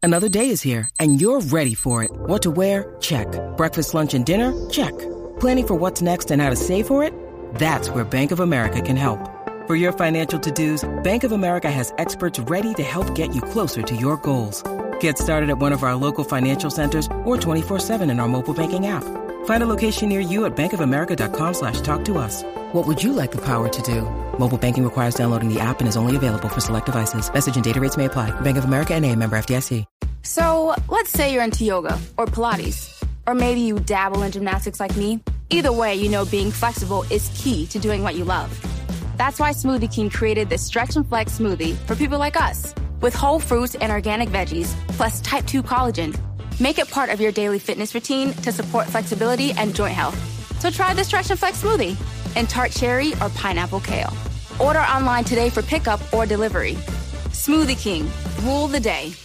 Another day is here, and you're ready for it. What to wear? Check. Breakfast, lunch, and dinner? Check. Planning for what's next and how to save for it? That's where Bank of America can help. For your financial to-dos, Bank of America has experts ready to help get you closer to your goals. Get started at one of our local financial centers or 24/7 in our mobile banking app. Find a location near you at bankofamerica.com/talktous. What would you like the power to do? Mobile banking requires downloading the app and is only available for select devices. Message and data rates may apply. Bank of America N.A., member FDIC. So let's say you're into yoga or Pilates, or maybe you dabble in gymnastics like me. Either way, you know being flexible is key to doing what you love. That's why Smoothie King created this Stretch and Flex smoothie for people like us, with whole fruits and organic veggies, plus type 2 collagen. Make it part of your daily fitness routine to support flexibility and joint health. So try the Stretch and Flex smoothie in tart cherry or pineapple kale. Order online today for pickup or delivery. Smoothie King, rule the day.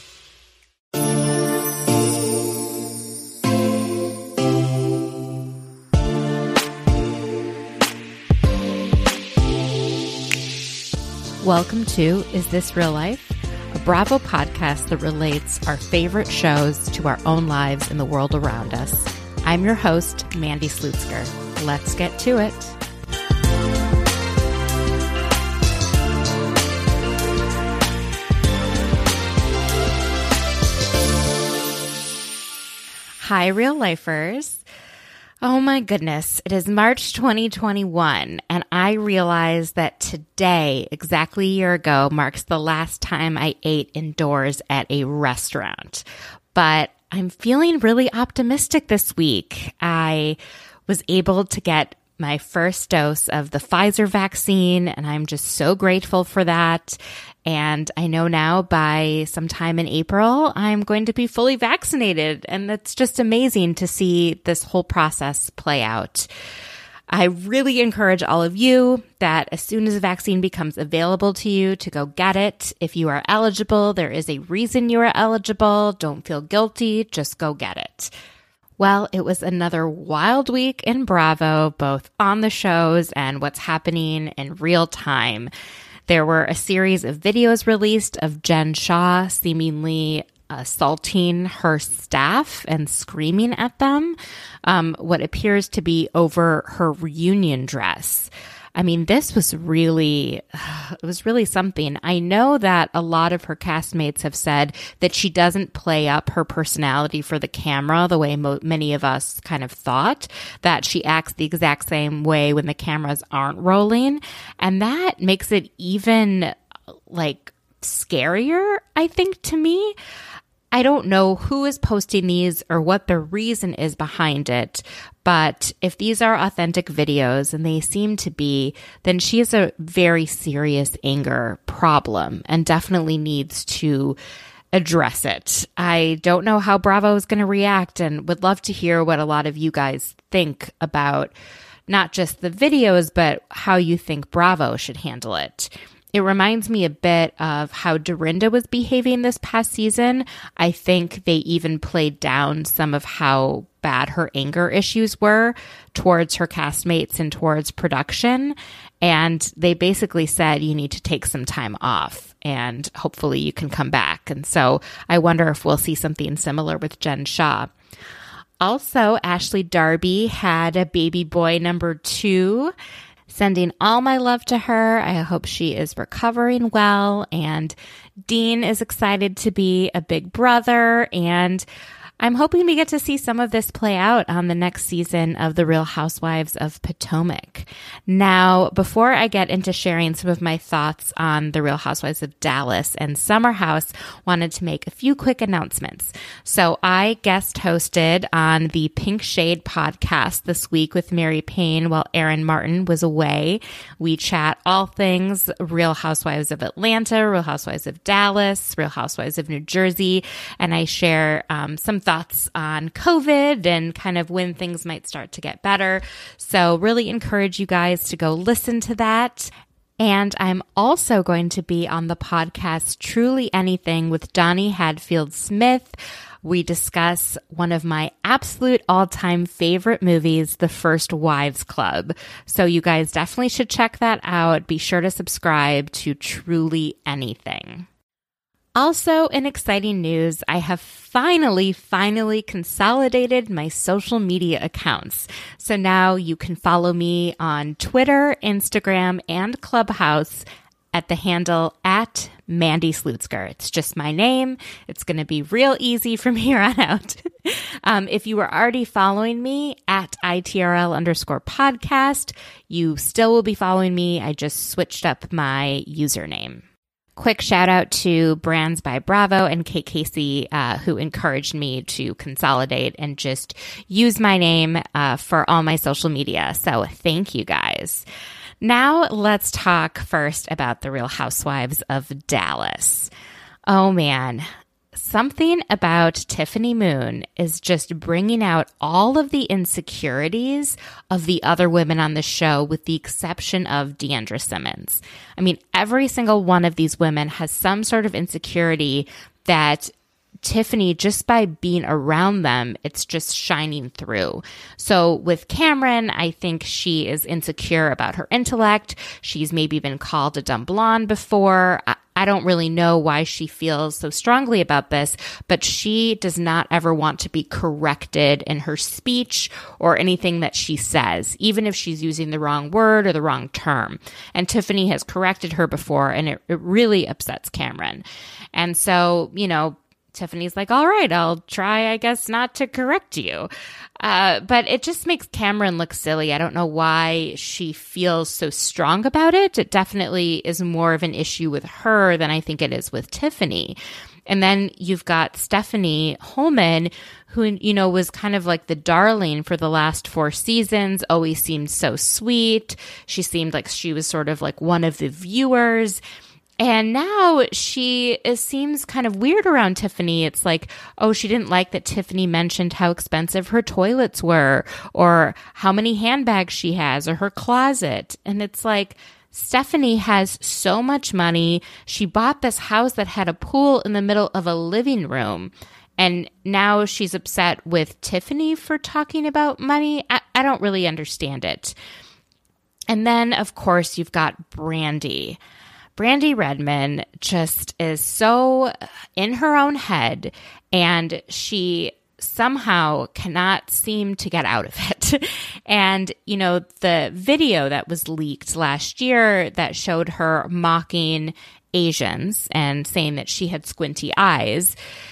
Welcome to Is This Real Life? A Bravo podcast that relates our favorite shows to our own lives and the world around us. I'm your host, Mandy Slutzker. Let's get to it. Hi, real lifers. Oh my goodness, it is March 2021, and I realize that today, exactly a year ago, marks the last time I ate indoors at a restaurant. But I'm feeling really optimistic this week. I was able to get my first dose of the Pfizer vaccine, and I'm just so grateful for that. And I know now by sometime in April, I'm going to be fully vaccinated. And it's just amazing to see this whole process play out. I really encourage all of you that as soon as a vaccine becomes available to you, to go get it. If you are eligible, there is a reason you are eligible. Don't feel guilty. Just go get it. Well, it was another wild week in Bravo, both on the shows and what's happening in real time. There were a series of videos released of Jen Shah seemingly assaulting her staff and screaming at them, what appears to be over her reunion dress. I mean, this was really something. I know that a lot of her castmates have said that she doesn't play up her personality for the camera the way many of us kind of thought, that she acts the exact same way when the cameras aren't rolling. And that makes it even like scarier, I think, to me. I don't know who is posting these or what the reason is behind it, but if these are authentic videos, and they seem to be, then she has a very serious anger problem and definitely needs to address it. I don't know how Bravo is going to react, and would love to hear what a lot of you guys think about not just the videos, but how you think Bravo should handle it. It reminds me a bit of how Dorinda was behaving this past season. I think they even played down some of how bad her anger issues were towards her castmates and towards production. And they basically said, you need to take some time off and hopefully you can come back. And so I wonder if we'll see something similar with Jen Shah. Also, Ashley Darby had a baby boy number 2. Sending all my love to her. I hope she is recovering well. And Dean is excited to be a big brother. And I'm hoping we get to see some of this play out on the next season of The Real Housewives of Potomac. Now, before I get into sharing some of my thoughts on The Real Housewives of Dallas and Summer House, wanted to make a few quick announcements. So I guest hosted on the Pink Shade podcast this week with Mary Payne while Aaron Martin was away. We chat all things Real Housewives of Atlanta, Real Housewives of Dallas, Real Housewives of New Jersey, and I share some thoughts on COVID and kind of when things might start to get better. So really encourage you guys to go listen to that. And I'm also going to be on the podcast Truly Anything with Donnie Hadfield Smith. We discuss one of my absolute all-time favorite movies, The First Wives Club. So you guys definitely should check that out. Be sure to subscribe to Truly Anything. Also, in exciting news, I have finally consolidated my social media accounts. So now you can follow me on Twitter, Instagram, and Clubhouse at the handle at Mandy Slutzker. It's just my name. It's going to be real easy from here on out. If you were already following me at ITRL_podcast, you still will be following me. I just switched up my username. Quick shout out to Brands by Bravo and Kate Casey, who encouraged me to consolidate and just use my name for all my social media. So thank you guys. Now let's talk first about the Real Housewives of Dallas. Oh man, something about Tiffany Moon is just bringing out all of the insecurities of the other women on the show, with the exception of D'Andra Simmons. I mean, every single one of these women has some sort of insecurity that Tiffany, just by being around them, it's just shining through. So with Cameron, I think she is insecure about her intellect. She's maybe been called a dumb blonde before. I don't really know why she feels so strongly about this, but she does not ever want to be corrected in her speech or anything that she says, even if she's using the wrong word or the wrong term. And Tiffany has corrected her before, and it really upsets Cameron. And so, Tiffany's like, all right, I'll try, I guess, not to correct you. But it just makes Cameron look silly. I don't know why she feels so strong about it. It definitely is more of an issue with her than I think it is with Tiffany. And then you've got Stephanie Holman, who, was kind of like the darling for the last 4 seasons, always seemed so sweet. She seemed like she was sort of like one of the viewers. And now she seems kind of weird around Tiffany. It's like, oh, she didn't like that Tiffany mentioned how expensive her toilets were, or how many handbags she has, or her closet. And it's like, Stephanie has so much money. She bought this house that had a pool in the middle of a living room. And now she's upset with Tiffany for talking about money. I don't really understand it. And then, of course, you've got Brandi. Brandi Redmond just is so in her own head, and she somehow cannot seem to get out of it. And, the video that was leaked last year that showed her mocking Asians and saying that she had squinty eyes,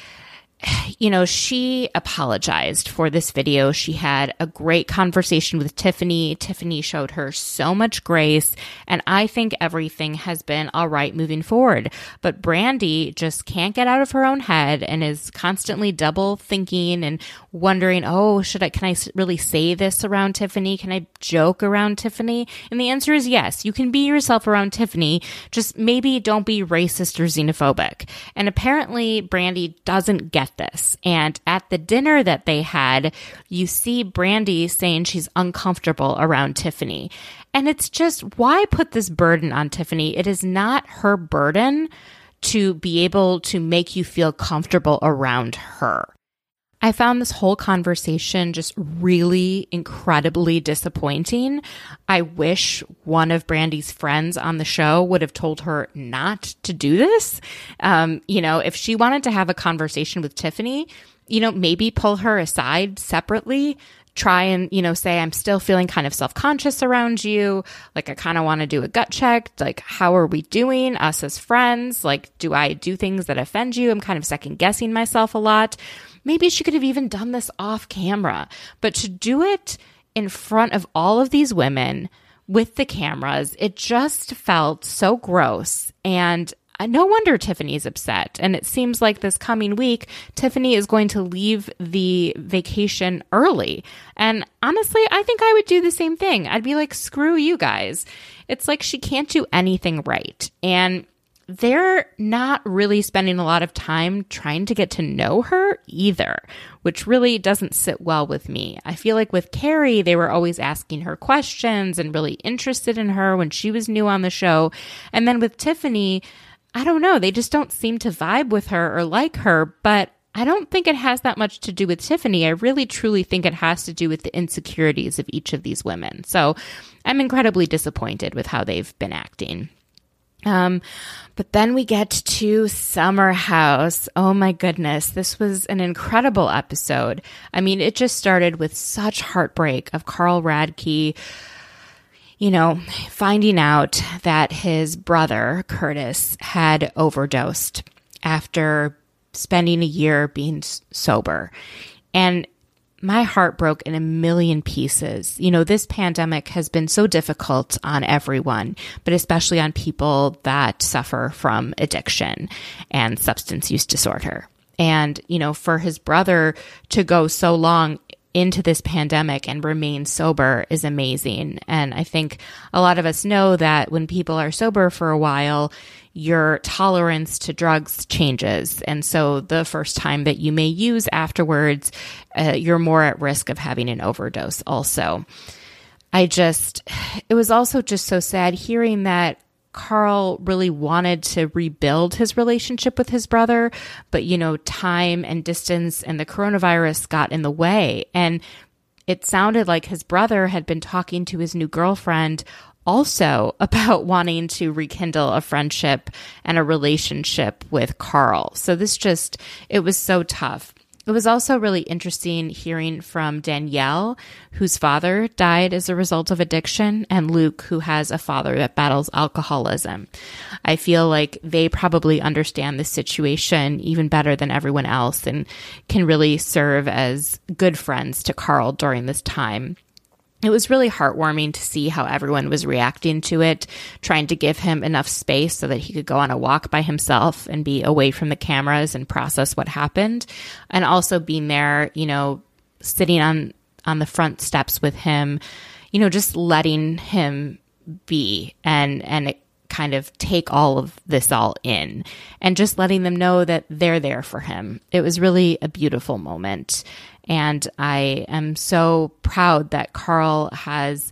she apologized for this video. She had a great conversation with Tiffany. Tiffany showed her so much grace, and I think everything has been all right moving forward. But Brandi just can't get out of her own head and is constantly double thinking and wondering, oh, can I really say this around Tiffany? Can I joke around Tiffany? And the answer is yes. You can be yourself around Tiffany. Just maybe don't be racist or xenophobic. And apparently Brandi doesn't get this. And at the dinner that they had, you see Brandi saying she's uncomfortable around Tiffany. And it's just, why put this burden on Tiffany? It is not her burden to be able to make you feel comfortable around her. I found this whole conversation just really incredibly disappointing. I wish one of Brandi's friends on the show would have told her not to do this. If she wanted to have a conversation with Tiffany, maybe pull her aside separately, try and, say, I'm still feeling kind of self-conscious around you. Like, I kind of want to do a gut check. Like, how are we doing, us as friends? Like, do I do things that offend you? I'm kind of second guessing myself a lot. Maybe she could have even done this off camera, but to do it in front of all of these women with the cameras, it just felt so gross. And no wonder Tiffany's upset. And it seems like this coming week, Tiffany is going to leave the vacation early. And honestly, I think I would do the same thing. I'd be like, screw you guys. It's like she can't do anything right. And they're not really spending a lot of time trying to get to know her either, which really doesn't sit well with me. I feel like with Carrie, they were always asking her questions and really interested in her when she was new on the show. And then with Tiffany, I don't know, they just don't seem to vibe with her or like her, but I don't think it has that much to do with Tiffany. I really truly think it has to do with the insecurities of each of these women. So I'm incredibly disappointed with how they've been acting. But then we get to Summer House. Oh my goodness. This was an incredible episode. I mean, it just started with such heartbreak of Carl Radke, finding out that his brother, Curtis, had overdosed after spending a year being sober. And my heart broke in a million pieces. This pandemic has been so difficult on everyone, but especially on people that suffer from addiction and substance use disorder. And, for his brother to go so long into this pandemic and remain sober is amazing. And I think a lot of us know that when people are sober for a while, your tolerance to drugs changes. And so the first time that you may use afterwards, you're more at risk of having an overdose also. It was also just so sad hearing that Carl really wanted to rebuild his relationship with his brother, but, time and distance and the coronavirus got in the way. And it sounded like his brother had been talking to his new girlfriend also about wanting to rekindle a friendship and a relationship with Carl. So it was so tough. It was also really interesting hearing from Danielle, whose father died as a result of addiction, and Luke, who has a father that battles alcoholism. I feel like they probably understand the situation even better than everyone else and can really serve as good friends to Carl during this time. It was really heartwarming to see how everyone was reacting to it, trying to give him enough space so that he could go on a walk by himself and be away from the cameras and process what happened. And also being there, sitting on the front steps with him, just letting him be and kind of take all of this all in and just letting them know that they're there for him. It was really a beautiful moment. And I am so proud that Carl has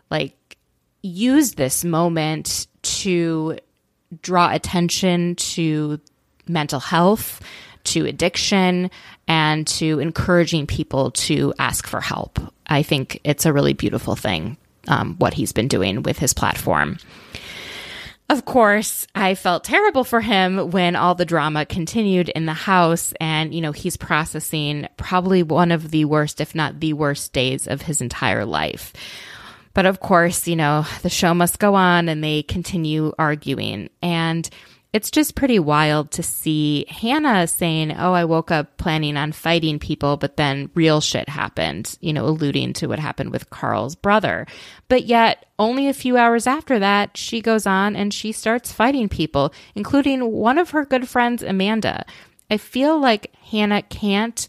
used this moment to draw attention to mental health, to addiction, and to encouraging people to ask for help. I think it's a really beautiful thing, what he's been doing with his platform. Of course, I felt terrible for him when all the drama continued in the house, and, he's processing probably one of the worst, if not the worst days of his entire life. But of course, the show must go on and they continue arguing. And it's just pretty wild to see Hannah saying, oh, I woke up planning on fighting people, but then real shit happened, alluding to what happened with Carl's brother. But yet only a few hours after that, she goes on and she starts fighting people, including one of her good friends, Amanda. I feel like Hannah can't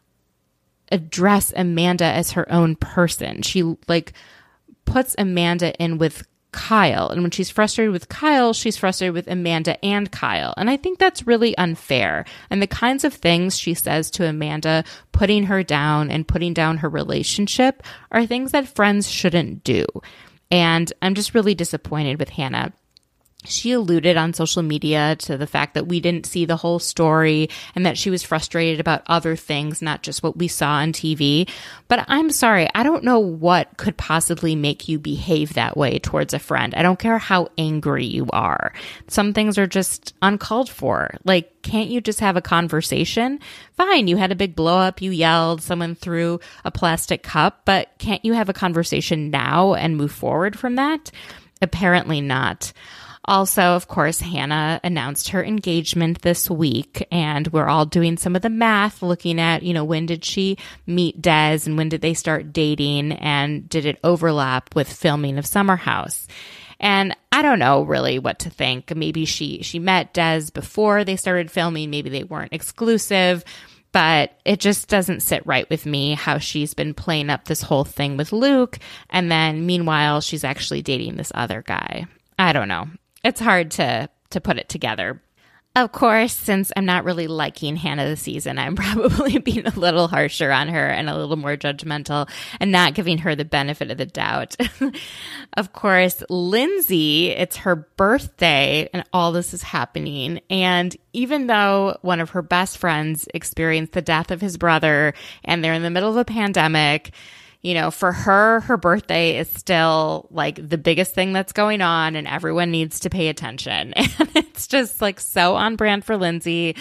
address Amanda as her own person. She puts Amanda in with Kyle. And when she's frustrated with Kyle, she's frustrated with Amanda and Kyle. And I think that's really unfair. And the kinds of things she says to Amanda, putting her down and putting down her relationship, are things that friends shouldn't do. And I'm just really disappointed with Hannah. She alluded on social media to the fact that we didn't see the whole story and that she was frustrated about other things, not just what we saw on TV. But I'm sorry, I don't know what could possibly make you behave that way towards a friend. I don't care how angry you are. Some things are just uncalled for. Can't you just have a conversation? Fine, you had a big blow up, you yelled, someone threw a plastic cup, but can't you have a conversation now and move forward from that? Apparently not. Also, of course, Hannah announced her engagement this week, and we're all doing some of the math, looking at, when did she meet Des and when did they start dating, and did it overlap with filming of Summer House? And I don't know really what to think. Maybe she met Des before they started filming. Maybe they weren't exclusive. But it just doesn't sit right with me how she's been playing up this whole thing with Luke, and then meanwhile, she's actually dating this other guy. I don't know. It's hard to put it together. Of course, since I'm not really liking Hannah this season, I'm probably being a little harsher on her and a little more judgmental and not giving her the benefit of the doubt. Of course, Lindsay, it's her birthday and all this is happening. And even though one of her best friends experienced the death of his brother and they're in the middle of a pandemic, for her birthday is still like the biggest thing that's going on and everyone needs to pay attention. And it's just like so on brand for Lindsay.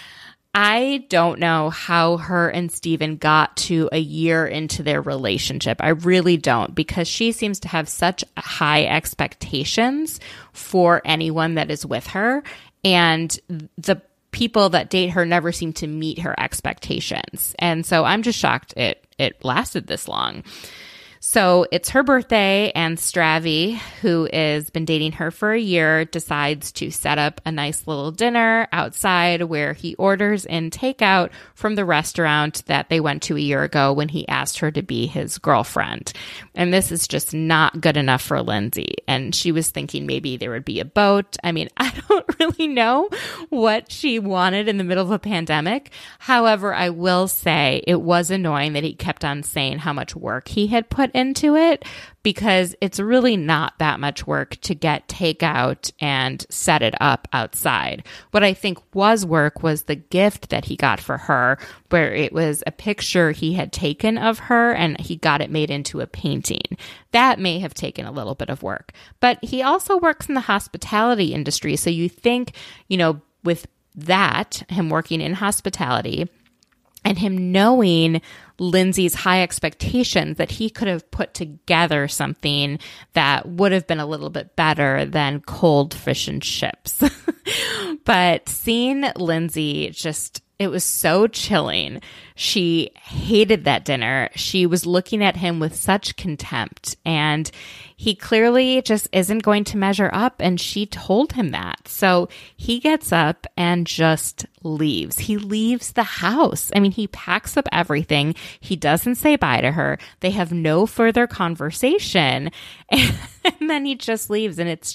I don't know how her and Steven got to a year into their relationship. I really don't, because she seems to have such high expectations for anyone that is with her. And the people that date her never seem to meet her expectations. And so I'm just shocked it lasted this long. So it's her birthday, and Stravi, who has been dating her for a year, decides to set up a nice little dinner outside where he orders in takeout from the restaurant that they went to a year ago when he asked her to be his girlfriend. And this is just not good enough for Lindsay. And she was thinking maybe there would be a boat. I mean, I don't really know what she wanted in the middle of a pandemic. However, I will say it was annoying that he kept on saying how much work he had put into it, because it's really not that much work to get takeout and set it up outside. What I think was work was the gift that he got for her, where it was a picture he had taken of her and he got it made into a painting. That may have taken a little bit of work. But he also works in the hospitality industry. So you think, with that, him working in hospitality and him knowing Lindsay's high expectations, that he could have put together something that would have been a little bit better than cold fish and chips. But seeing Lindsay it was so chilling. She hated that dinner. She was looking at him with such contempt, and he clearly just isn't going to measure up, and she told him that. So he gets up and just leaves. He leaves the house. I mean, he packs up everything. He doesn't say bye to her. They have no further conversation, and then he just leaves, and it's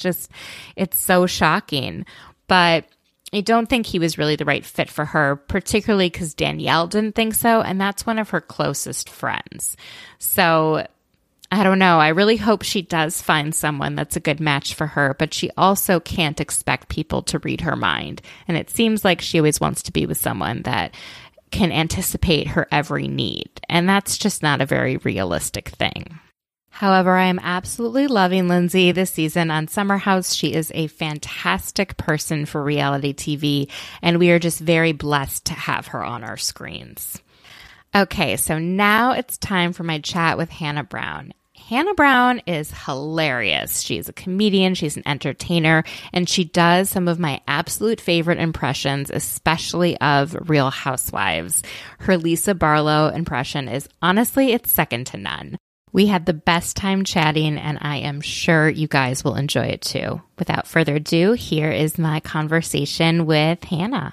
so shocking. But I don't think he was really the right fit for her, particularly because Danielle didn't think so, and that's one of her closest friends. So I don't know. I really hope she does find someone that's a good match for her, but she also can't expect people to read her mind. And it seems like she always wants to be with someone that can anticipate her every need, and that's just not a very realistic thing. However, I am absolutely loving Lindsay this season on Summer House. She is a fantastic person for reality TV, and we are just very blessed to have her on our screens. Okay, so now it's time for my chat with Hannah Brown. Hannah Brown is hilarious. She's a comedian, she's an entertainer, and she does some of my absolute favorite impressions, especially of Real Housewives. Her Lisa Barlow impression is honestly, it's second to none. We had the best time chatting, and I am sure you guys will enjoy it too. Without further ado, here is my conversation with Hannah.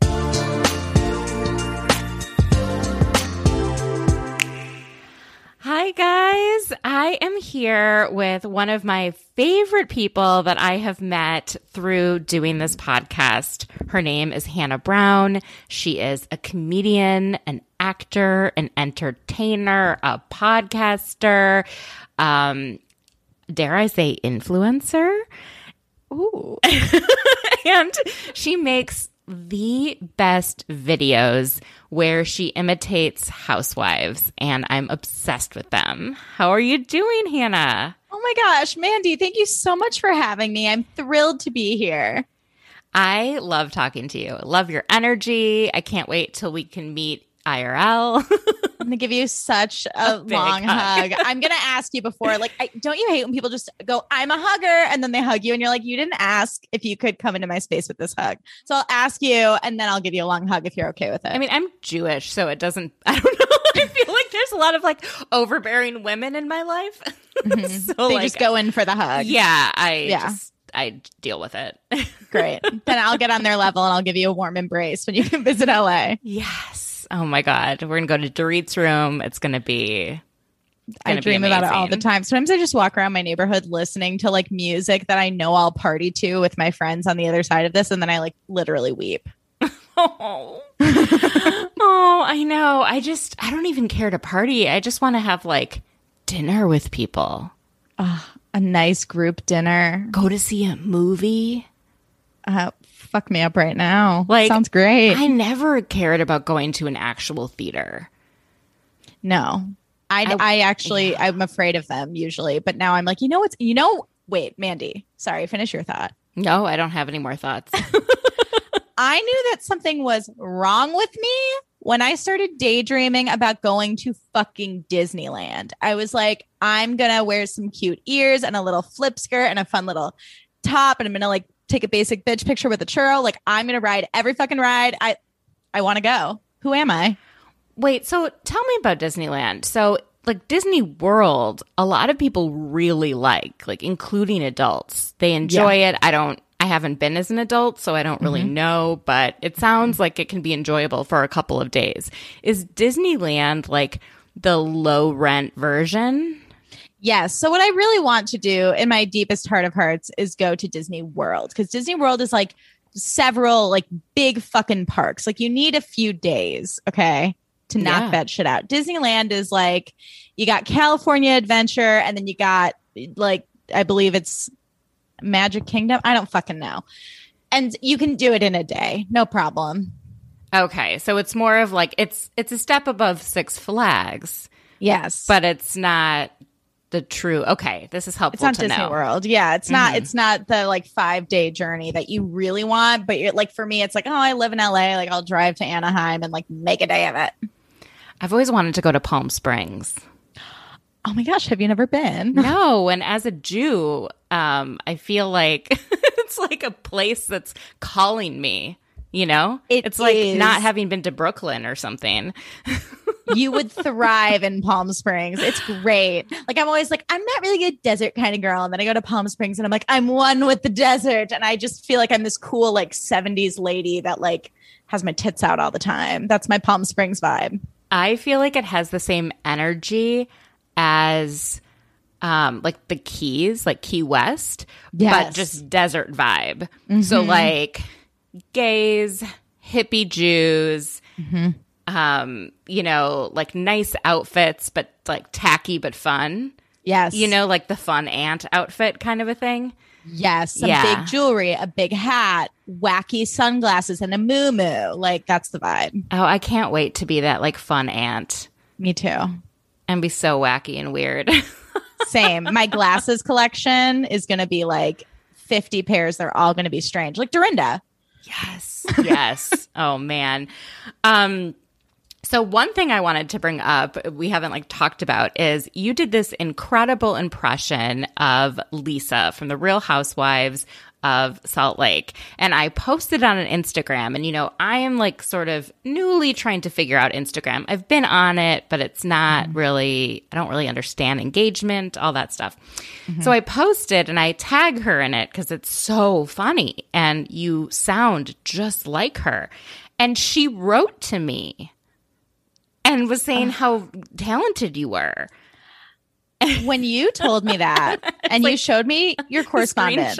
Hi, guys. I am here with one of my favorite people that I have met through doing this podcast. Her name is Hannah Brown. She is a comedian, an actor, an entertainer, a podcaster, dare I say influencer? Ooh. And she makes the best videos where she imitates housewives, and I'm obsessed with them. How are you doing, Hannah? Oh my gosh, Mandy, thank you so much for having me. I'm thrilled to be here. I love talking to you. I love your energy. I can't wait till we can meet IRL. I'm going to give you such a long hug. I'm going to ask you before, don't you hate when people just go, I'm a hugger, and then they hug you and you're like, you didn't ask if you could come into my space with this hug. So I'll ask you and then I'll give you a long hug if you're okay with it. I mean, I'm Jewish, so it doesn't, I don't know. I feel like there's a lot of overbearing women in my life. Mm-hmm. So they just go in for the hug. Yeah, I deal with it. Great. Then I'll get on their level and I'll give you a warm embrace when you can visit LA. Yes. Oh my God. We're going to go to Dorit's room. It's going to be I dream about it all the time. Sometimes I just walk around my neighborhood listening to music that I know I'll party to with my friends on the other side of this. And then I literally weep. Oh. Oh, I know. I don't even care to party. I just want to have dinner with people. A nice group dinner. Go to see a movie. Fuck me up right now. Sounds great. I never cared about going to an actual theater. No. I actually, I'm afraid of them usually, but now I'm like, wait, Mandy, sorry, finish your thought. No, I don't have any more thoughts. I knew that something was wrong with me when I started daydreaming about going to fucking Disneyland. I was like, I'm going to wear some cute ears and a little flip skirt and a fun little top. And I'm going to like take a basic bitch picture with a churro. Like I'm going to ride every fucking ride. I want to go. Who am I? Wait, so tell me about Disneyland. So like Disney World, a lot of people really like including adults. They enjoy it. I haven't been as an adult, so I don't really know, but it sounds like it can be enjoyable for a couple of days. Is Disneyland like the low rent version? Yes. So what I really want to do in my deepest heart of hearts is go to Disney World, because Disney World is like several like big fucking parks. Like you need a few days, okay, to knock that shit out. Disneyland is like you got California Adventure, and then you got like, I believe it's Magic Kingdom. I don't fucking know. And you can do it in a day. No problem. Okay. So it's more of like, it's a step above Six Flags. Yes. But it's not the true. Okay. This is helpful to know. It's not Disney World. Yeah. It's not the like 5-day journey that you really want. But you're like, for me, it's like, oh, I live in LA. Like I'll drive to Anaheim and like make a day of it. I've always wanted to go to Palm Springs. Oh my gosh, have you never been? No, and as a Jew, I feel like it's like a place that's calling me, you know? It's like not having been to Brooklyn or something. You would thrive in Palm Springs. It's great. Like I'm always like, I'm not really a desert kind of girl. And then I go to Palm Springs and I'm like, I'm one with the desert. And I just feel like I'm this cool like 70s lady that like has my tits out all the time. That's my Palm Springs vibe. I feel like it has the same energy as like the Keys, like Key West, but just desert vibe. So like gays, hippie Jews, you know, like nice outfits, but like tacky but fun. Yes. You know, like the fun aunt outfit kind of a thing. Yes. Some big jewelry, a big hat, wacky sunglasses, and a muumuu. Like that's the vibe. Oh, I can't wait to be that like fun aunt. Me too. And be so wacky and weird. Same. My glasses collection is going to be like 50 pairs. They're all going to be strange. Like Dorinda. Yes. Yes. Oh, man. So one thing I wanted to bring up, we haven't like talked about, is you did this incredible impression of Lisa from The Real Housewives of Salt Lake. And I posted on an Instagram, and, you know, I am like sort of newly trying to figure out Instagram. I've been on it, but it's not really, I don't really understand engagement, all that stuff. So I posted and I tag her in it because it's so funny and you sound just like her. And she wrote to me and was saying how talented you were. When you told me that and like, you showed me your correspondence,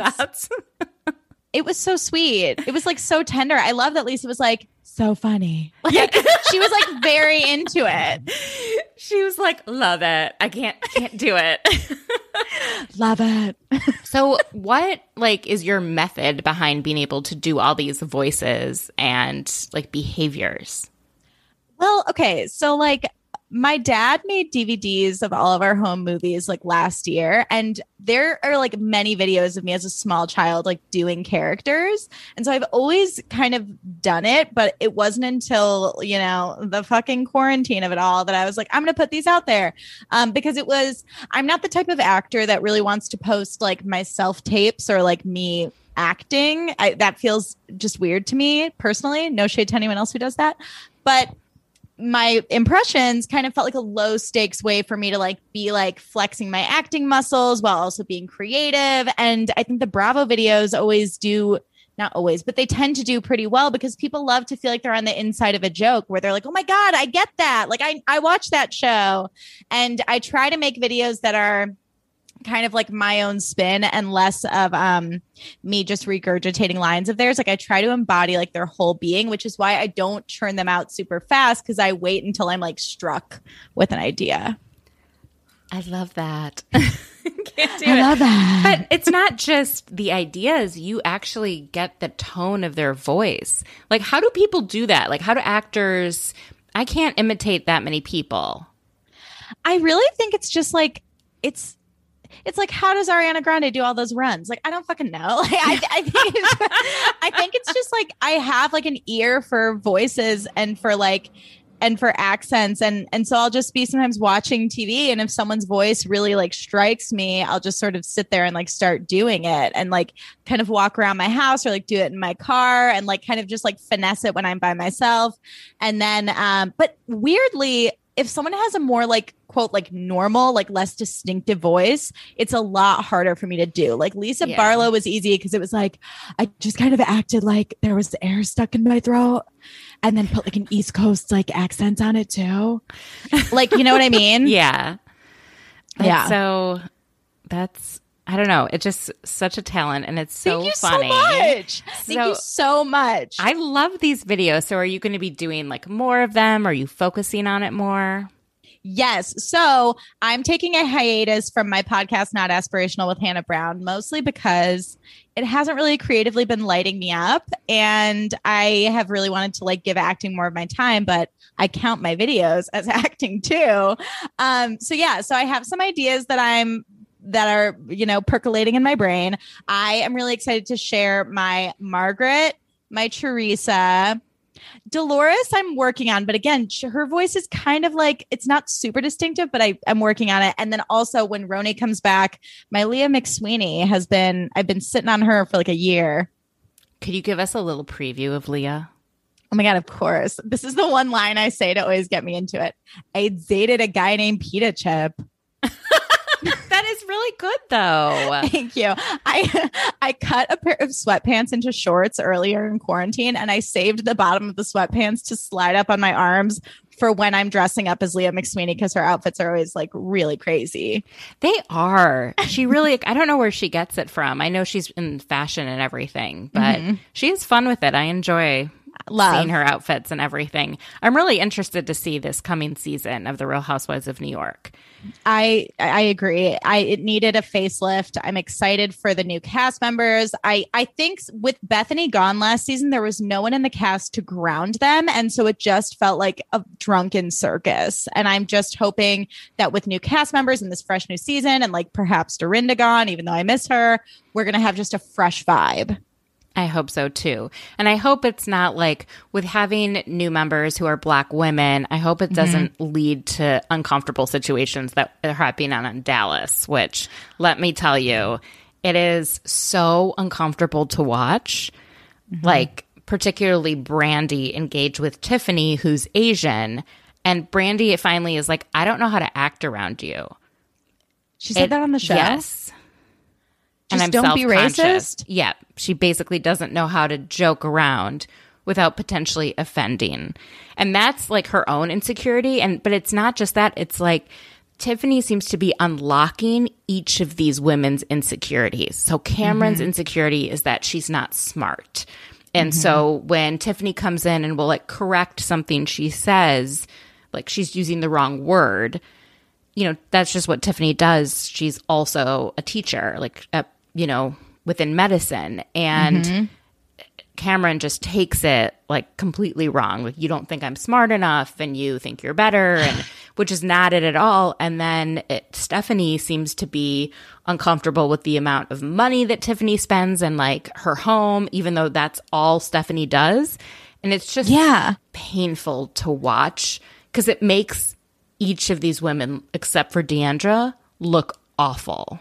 it was so sweet. It was like so tender. I love that Lisa was like, so funny. Like she was like very into it. She was like, love it. I can't do it. Love it. So what like is your method behind being able to do all these voices and like behaviors? Well, okay. So like my dad made DVDs of all of our home movies like last year. And there are like many videos of me as a small child, like doing characters. And so I've always kind of done it, but it wasn't until, you know, the fucking quarantine of it all that I was like, I'm going to put these out there. Because I'm not the type of actor that really wants to post like my self tapes or like me acting. That feels just weird to me personally. No shade to anyone else who does that. But my impressions kind of felt like a low stakes way for me to like be like flexing my acting muscles while also being creative. And I think the Bravo videos always do, not always, but they tend to do pretty well because people love to feel like they're on the inside of a joke where they're like, oh my God, I get that. Like I watch that show. And I try to make videos that are kind of like my own spin and less of me just regurgitating lines of theirs. Like I try to embody like their whole being, which is why I don't churn them out super fast because I wait until I'm like struck with an idea. I love that. I love that. But it's not just the ideas. You actually get the tone of their voice. Like how do people do that? Like how do actors, I can't imitate that many people. I really think it's just like, it's like, how does Ariana Grande do all those runs? Like, I don't fucking know. Like, I think it's just like, I have like an ear for voices and for accents. And so I'll just be sometimes watching TV. And if someone's voice really like strikes me, I'll just sort of sit there and like start doing it and like kind of walk around my house or like do it in my car and like kind of just like finesse it when I'm by myself. And then, but weirdly, if someone has a more like quote like normal, like less distinctive voice, it's a lot harder for me to do. Like Lisa Barlow was easy because it was like I just kind of acted like there was air stuck in my throat and then put like an East Coast like accent on it too. Like, you know what I mean? Yeah. Yeah. So that's, I don't know. It's just such a talent and it's so funny. Thank you so much. I love these videos. So are you going to be doing like more of them? Are you focusing on it more? Yes. So I'm taking a hiatus from my podcast, Not Aspirational with Hannah Brown, mostly because it hasn't really creatively been lighting me up. And I have really wanted to like give acting more of my time, but I count my videos as acting too. So I have some ideas that are, you know, percolating in my brain. I am really excited to share my Margaret, my Teresa, Dolores I'm working on, but again, her voice is kind of like, it's not super distinctive, but I'm working on it. And then also when Roni comes back, my Leah McSweeney I've been sitting on her for like a year. Could you give us a little preview of Leah? Oh my God, of course. This is the one line I say to always get me into it. I dated a guy named Pita Chip. That is really good, though. Thank you. I cut a pair of sweatpants into shorts earlier in quarantine, and I saved the bottom of the sweatpants to slide up on my arms for when I'm dressing up as Leah McSweeney because her outfits are always like really crazy. They are. She really, I don't know where she gets it from. I know she's in fashion and everything, but she has fun with it. I enjoy seeing her outfits and everything. I'm really interested to see this coming season of The Real Housewives of New York. I agree. It needed a facelift. I'm excited for the new cast members. I think with Bethany gone last season, there was no one in the cast to ground them. And so it just felt like a drunken circus. And I'm just hoping that with new cast members in this fresh new season and like perhaps Dorinda gone, even though I miss her, we're going to have just a fresh vibe. I hope so too. And I hope it's not like with having new members who are Black women, I hope it doesn't lead to uncomfortable situations that are happening on Dallas, which let me tell you, it is so uncomfortable to watch. Like particularly Brandy engage with Tiffany, who's Asian. And Brandy finally is like, I don't know how to act around you. She said that on the show? Yes. Just and I'm don't be self-conscious. racist? Yeah. She basically doesn't know how to joke around without potentially offending. And that's like her own insecurity. But it's not just that. It's like Tiffany seems to be unlocking each of these women's insecurities. So Cameron's insecurity is that she's not smart. And so when Tiffany comes in and will like correct something she says, like she's using the wrong word, you know, that's just what Tiffany does. She's also a teacher, like, you know, within medicine. And Cameron just takes it like completely wrong. Like, you don't think I'm smart enough and you think you're better, and which is not it at all. And then Stephanie seems to be uncomfortable with the amount of money that Tiffany spends and like her home, even though that's all Stephanie does. And it's just painful to watch because it makes each of these women, except for Deandra, look awful.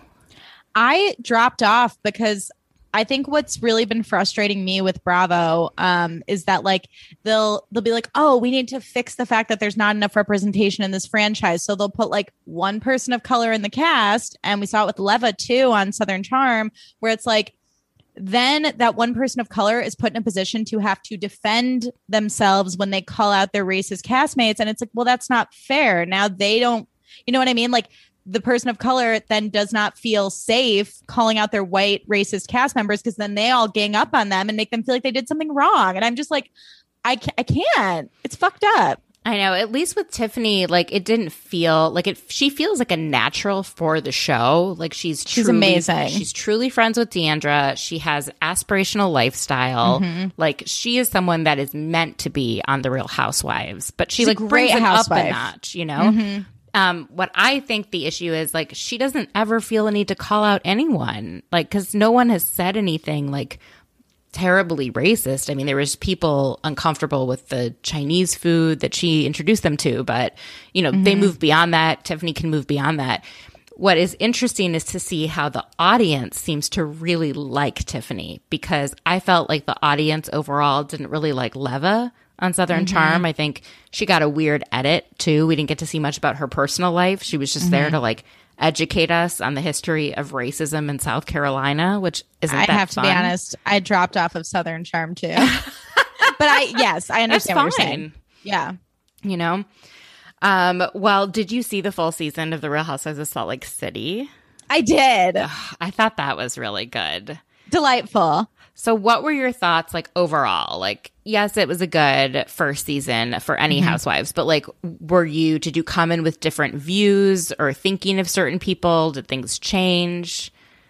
I dropped off because I think what's really been frustrating me with Bravo is that like they'll be like, oh, we need to fix the fact that there's not enough representation in this franchise. So they'll put like one person of color in the cast. And we saw it with Leva too on Southern Charm, where it's like, then that one person of color is put in a position to have to defend themselves when they call out their racist castmates. And it's like, well, that's not fair. Now they don't, you know what I mean? Like, the person of color then does not feel safe calling out their white racist cast members because then they all gang up on them and make them feel like they did something wrong. And I'm just like, I can't. It's fucked up. I know. At least with Tiffany, like it didn't feel like it. She feels like a natural for the show. Like she's amazing. She's truly friends with Deandra. She has aspirational lifestyle. Like she is someone that is meant to be on The Real Housewives. But she She's like a brings great it housewife. up a notch, you know. What I think the issue is, like, she doesn't ever feel a need to call out anyone, like, because no one has said anything like terribly racist. I mean, there was people uncomfortable with the Chinese food that she introduced them to, but, you know, they moved beyond that. Tiffany can move beyond that. What is interesting is to see how the audience seems to really like Tiffany, because I felt like the audience overall didn't really like Leva on Southern Charm. I think she got a weird edit too. We didn't get to see much about her personal life. She was just there to like educate us on the history of racism in South Carolina, which isn't that fun. I have to be honest, I dropped off of Southern Charm too. But I understand what you're saying. Yeah. You know? Well, did you see the full season of The Real Housewives of Salt Lake City? I did. I thought that was really good. Delightful. So what were your thoughts, like, overall? Like, yes, it was a good first season for any housewives, but, like, did you come in with different views or thinking of certain people? Did things change?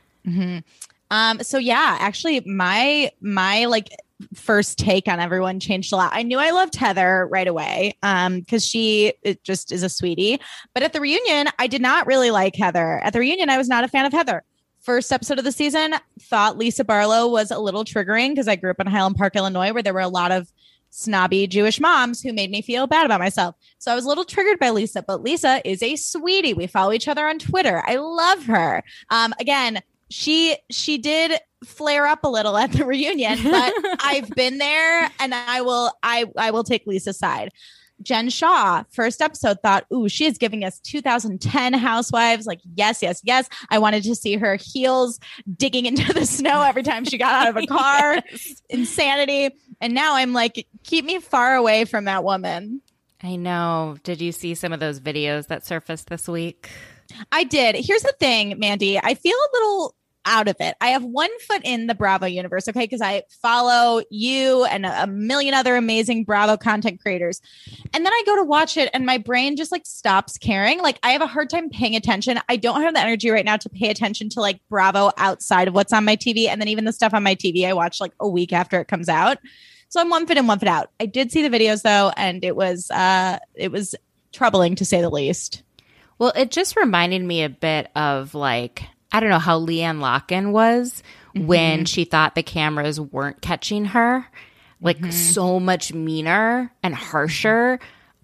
So yeah, actually my like first take on everyone changed a lot. I knew I loved Heather right away because it just is a sweetie. But at the reunion, I did not really like Heather. At the reunion, I was not a fan of Heather. First episode of the season, thought Lisa Barlow was a little triggering because I grew up in Highland Park, Illinois, where there were a lot of snobby Jewish moms who made me feel bad about myself. So I was a little triggered by Lisa, but Lisa is a sweetie. We follow each other on Twitter. I love her. Again, she did flare up a little at the reunion, but I've been there and I will take Lisa's side. Jen Shaw, first episode, thought, ooh, she is giving us 2010 housewives. Like, yes, yes, yes. I wanted to see her heels digging into the snow every time she got out of a car. Yes. Insanity. And now I'm like, keep me far away from that woman. I know. Did you see some of those videos that surfaced this week? I did. Here's the thing, Mandy. I feel a little out of it. I have one foot in the Bravo universe, okay? Because I follow you and a million other amazing Bravo content creators. And then I go to watch it and my brain just like stops caring. Like I have a hard time paying attention. I don't have the energy right now to pay attention to like Bravo outside of what's on my TV. And then even the stuff on my TV, I watch like a week after it comes out. So I'm one foot in, one foot out. I did see the videos though, and it was troubling to say the least. Well, it just reminded me a bit of like, I don't know how Leanne Locken was when she thought the cameras weren't catching her, like so much meaner and harsher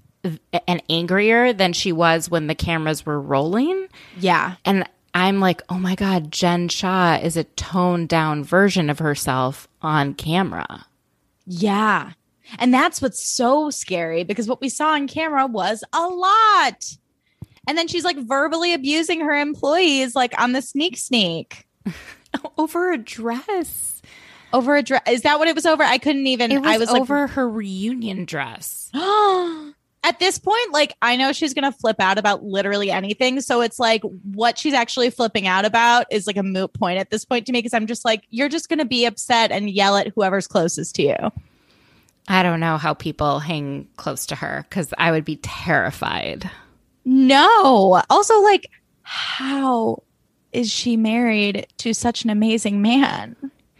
and angrier than she was when the cameras were rolling. Yeah. And I'm like, oh my God, Jen Shaw is a toned down version of herself on camera. Yeah. And that's what's so scary because what we saw on camera was a lot. And then she's like verbally abusing her employees, like on the sneak. Over a dress. Over a dress. Is that what it was over? I couldn't even. It was over her reunion dress. At this point, like, I know she's going to flip out about literally anything. So it's like what she's actually flipping out about is like a moot point at this point to me because I'm just like, you're just going to be upset and yell at whoever's closest to you. I don't know how people hang close to her because I would be terrified. No. Also, like, how is she married to such an amazing man?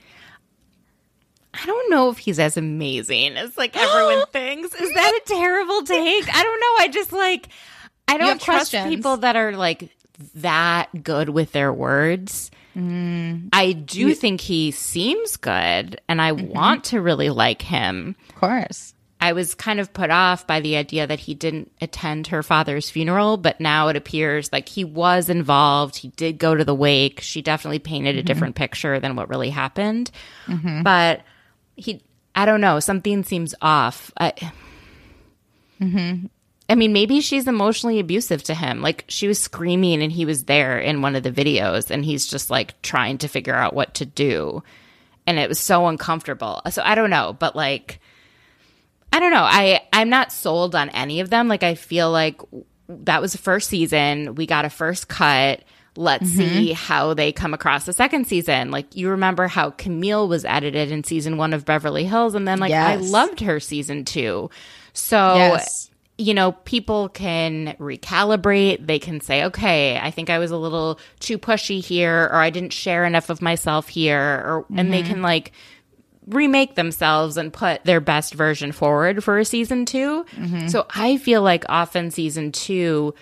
I don't know if he's as amazing as like everyone thinks. Is that a terrible take? I don't know. I just like, I don't trust people that are like that good with their words. I do think he seems good and I want to really like him. Of course. I was kind of put off by the idea that he didn't attend her father's funeral, but now it appears like he was involved. He did go to the wake. She definitely painted a different picture than what really happened. But I don't know, something seems off. I mean, maybe she's emotionally abusive to him. Like she was screaming and he was there in one of the videos and he's just like trying to figure out what to do. And it was so uncomfortable. So I don't know, but like, I don't know. I'm not sold on any of them. Like, I feel like that was the first season. We got a first cut. Let's see how they come across the second season. Like, you remember how Camille was edited in season 1 of Beverly Hills. And then, like, I loved her season 2. So, you know, people can recalibrate. They can say, okay, I think I was a little too pushy here, or I didn't share enough of myself here. Or and they can, like, remake themselves and put their best version forward for a season 2. So I feel like often season 2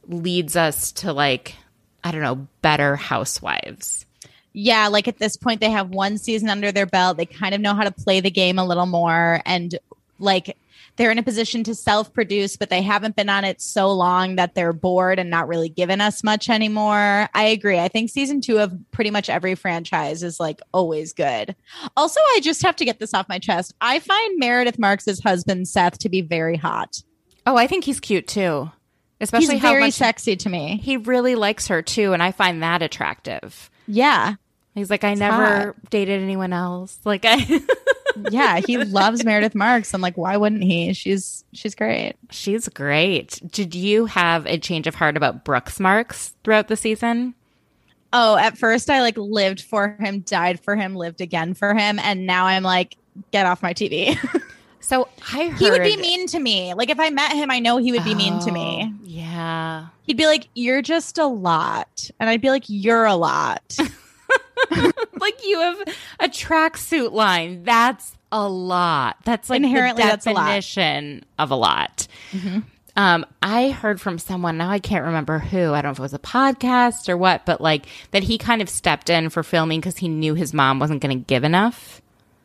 leads us to like, I don't know, better housewives. Yeah, like at this point, they have one season under their belt. They kind of know how to play the game a little more. And like they're in a position to self-produce, but they haven't been on it so long that they're bored and not really giving us much anymore. I agree. I think season 2 of pretty much every franchise is like always good. Also, I just have to get this off my chest. I find Meredith Marks' husband, Seth, to be very hot. Oh, I think he's cute too. Especially He's how very much sexy to me. he really likes her too. And I find that attractive. Yeah. He's like, I never dated anyone else. Like, Yeah, he loves Meredith Marks. I'm like, why wouldn't he? She's great. She's great. Did you have a change of heart about Brooks Marks throughout the season? Oh, at first I like lived for him, died for him, lived again for him. And now I'm like, get off my TV. So I heard He would be mean to me. Like if I met him, I know he would be mean to me. Yeah. He'd be like, you're just a lot. And I'd be like, you're a lot. Like you have a tracksuit line. That's a lot. That's like Inherently, the that's a lot. definition of a lot. I heard from someone, now I can't remember who, I don't know if it was a podcast or what, but like that he kind of stepped in for filming because he knew his mom wasn't going to give enough.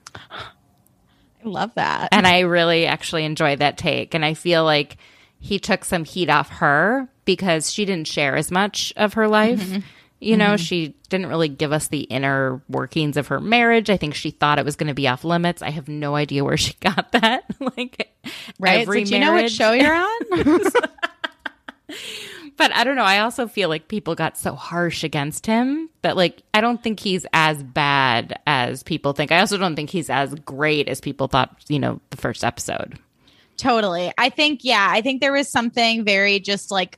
I love that. And I really actually enjoyed that take. And I feel like he took some heat off her because she didn't share as much of her life. You know, she didn't really give us the inner workings of her marriage. I think she thought it was going to be off limits. I have no idea where she got that. Like, Right? every So do you know what marriage. show you're on? But I don't know. I also feel like people got so harsh against him that, like, I don't think he's as bad as people think. I also don't think he's as great as people thought, you know, the first episode. Totally. I think there was something very just like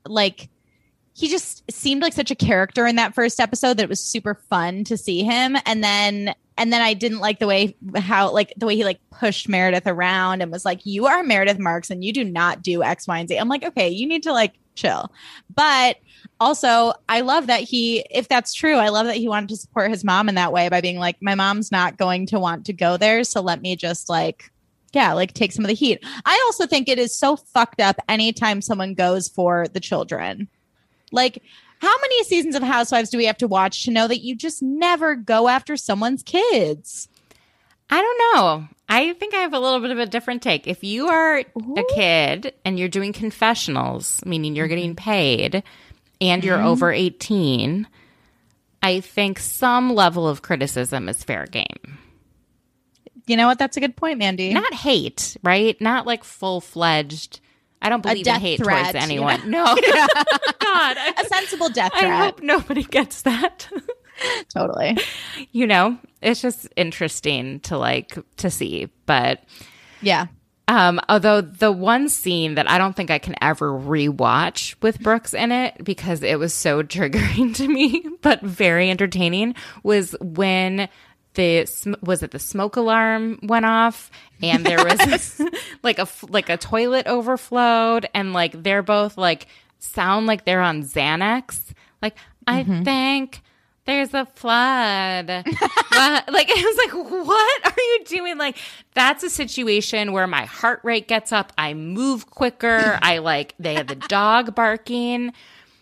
he just seemed like such a character in that first episode that it was super fun to see him. And then I didn't like the way he like pushed Meredith around and was like, you are Meredith Marks and you do not do X, Y, and Z. I'm like, okay, you need to like chill. But also I love that if that's true, I love that he wanted to support his mom in that way by being like, my mom's not going to want to go there. So let me just like take some of the heat. I also think it is so fucked up anytime someone goes for the children. Like, how many seasons of Housewives do we have to watch to know that you just never go after someone's kids? I don't know. I think I have a little bit of a different take. If you are a kid and you're doing confessionals, meaning you're getting paid and you're over 18, I think some level of criticism is fair game. You know what? That's a good point, Mandy. Not hate, right? Not like full-fledged. I don't believe in death hate threat, towards anyone. you know? No. God. A sensible death I threat. hope nobody gets that. Totally. You know, it's just interesting to see. But Yeah. although the one scene that I don't think I can ever rewatch with Brooks in it because it was so triggering to me, but very entertaining, was when the smoke alarm went off and there was like a toilet overflowed and like they're both like sound like they're on Xanax. Like, I think there's a flood. What? Like, it was like, what are you doing? Like, that's a situation where my heart rate gets up. I move quicker. They had the dog barking.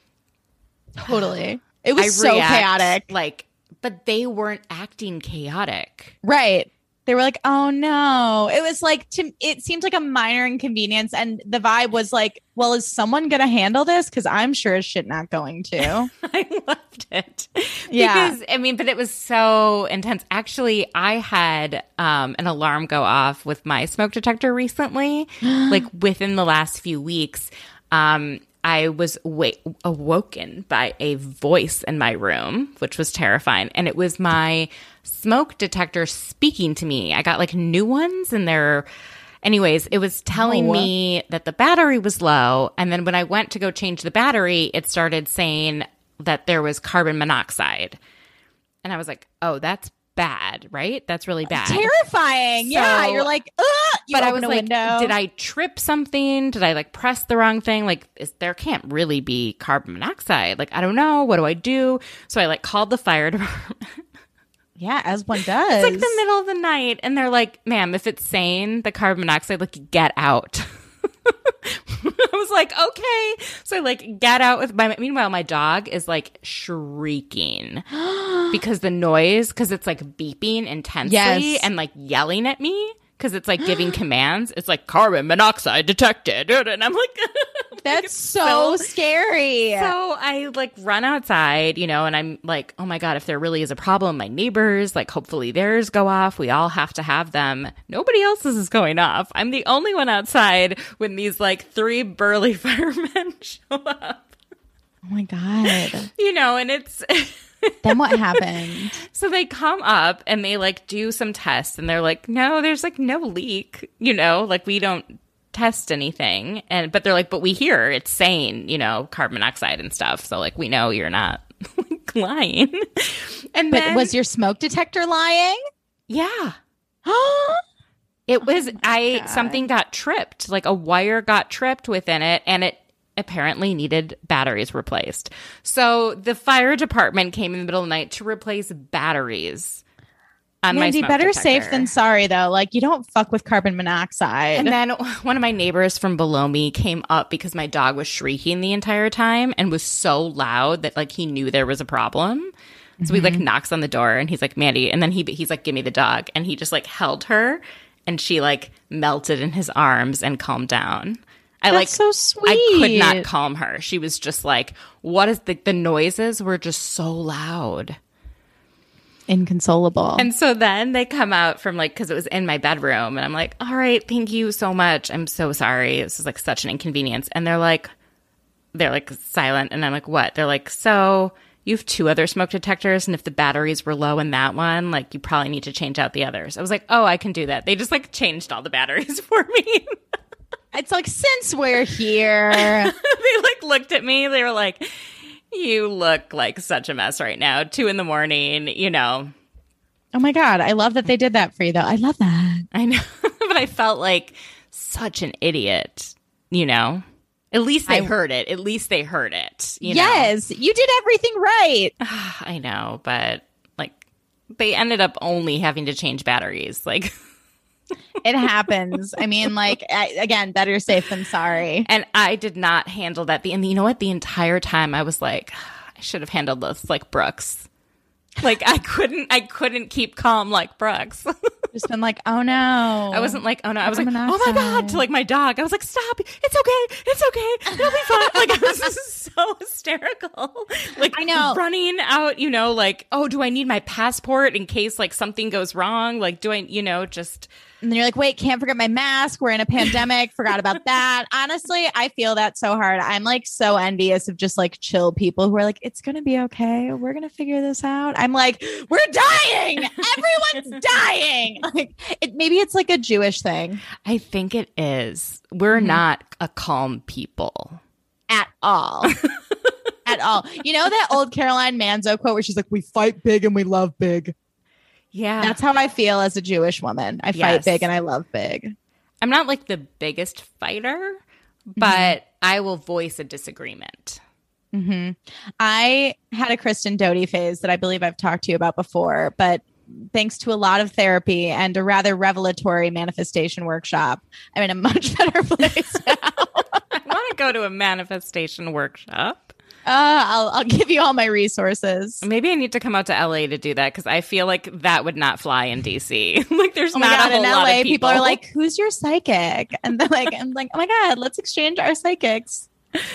Totally. It was so chaotic. Like, but they weren't acting chaotic. Right. They were like, oh no. It was like, it seemed like a minor inconvenience. And the vibe was like, well, is someone going to handle this? Because I'm sure as shit not going to. I loved it. Yeah. Because, I mean, but it was so intense. Actually, I had an alarm go off with my smoke detector recently, like within the last few weeks. I was awoken by a voice in my room, which was terrifying. And it was my smoke detector speaking to me. I got like new ones and anyways, it was telling me that the battery was low. And then when I went to go change the battery, it started saying that there was carbon monoxide. And I was like, oh, that's bad, right? That's really bad. Terrifying. Yeah. You're like, ugh. But I was like, window. did I trip something? Did I like press the wrong thing? Like, there can't really be carbon monoxide. Like, I don't know. What do I do? So I like called the fire department. Yeah, as one does. It's like the middle of the night. And they're like, ma'am, if it's saying the carbon monoxide, like, get out. I was like, okay. So I like get out with meanwhile, my dog is like shrieking because the noise, because it's like beeping intensely and like yelling at me because it's like giving commands. It's like carbon monoxide detected. And I'm like, that's so scary. So I like run outside, you know, and I'm like, oh my God, if there really is a problem, my neighbors, like hopefully theirs go off. We all have to have them. Nobody else's is going off. I'm the only one outside when these like 3 burly firemen show up. Oh my God. You know, and it's... Then what happened? So they come up and they like do some tests and they're like, no, there's like no leak, you know, like we don't test anything. But they're like, but we hear it's saying, you know, carbon monoxide and stuff. So like, we know you're not lying. And but was your smoke detector lying? Yeah. It was, something got tripped, like a wire got tripped within it and it apparently needed batteries replaced. So the fire department came in the middle of the night to replace batteries on Mandy, my smoke better detector. safe than sorry, though. Like, you don't fuck with carbon monoxide. And then one of my neighbors from below me came up because my dog was shrieking the entire time and was so loud that like he knew there was a problem. So he like knocks on the door and he's like, Mandy, and then he's like, give me the dog. And he just like held her and she like melted in his arms and calmed down. That's so sweet. I could not calm her. She was just like, what is the noises were just so loud. Inconsolable. And so then they come out from like, because it was in my bedroom and I'm like, all right, thank you so much. I'm so sorry. This is like such an inconvenience. And they're like silent. And I'm like, what? They're like, so you have 2 other smoke detectors. And if the batteries were low in that one, like you probably need to change out the others. I was like, oh, I can do that. They just like changed all the batteries for me. It's like, since we're here. They like looked at me. They were like, you look like such a mess right now. 2 a.m, you know. Oh my God. I love that they did that for you, though. I love that. I know. But I felt like such an idiot, you know. At least they heard it. At least they heard it. You know? Yes. You did everything right. I know. But like they ended up only having to change batteries. Like. It happens. I mean, like, again, better safe than sorry. And I did not handle that. And you know what? The entire time I was like, I should have handled this like Brooks. Like I couldn't keep calm like Brooks. Just been like, oh no. I wasn't like, oh no. I was like, oh my God, to like my dog. I was like, stop. It's okay. It'll be fine. Like I was just so hysterical. Like I know. Running out, you know, like, oh, do I need my passport in case like something goes wrong? Like, do I, you know, just. And then you're like, wait, can't forget my mask. We're in a pandemic. Forgot about that. Honestly, I feel that so hard. I'm like so envious of just like chill people who are like, it's going to be okay. We're going to figure this out. I'm like, we're dying. Everyone's dying. Like maybe it's like a Jewish thing. I think it is. We're not a calm people. At all. At all. You know that old Caroline Manzo quote where she's like, we fight big and we love big. Yeah. That's how I feel as a Jewish woman. I fight big and I love big. I'm not like the biggest fighter, but I will voice a disagreement. I had a Kristen Doty phase that I believe I've talked to you about before, but thanks to a lot of therapy and a rather revelatory manifestation workshop, I'm in a much better place now. I want to go to a manifestation workshop. I'll give you all my resources. Maybe I need to come out to LA to do that because I feel like that would not fly in DC. Like there's oh not God, a whole in lot LA, of people. People are like, "Who's your psychic?" And they're like, "I'm like, oh my God, let's exchange our psychics."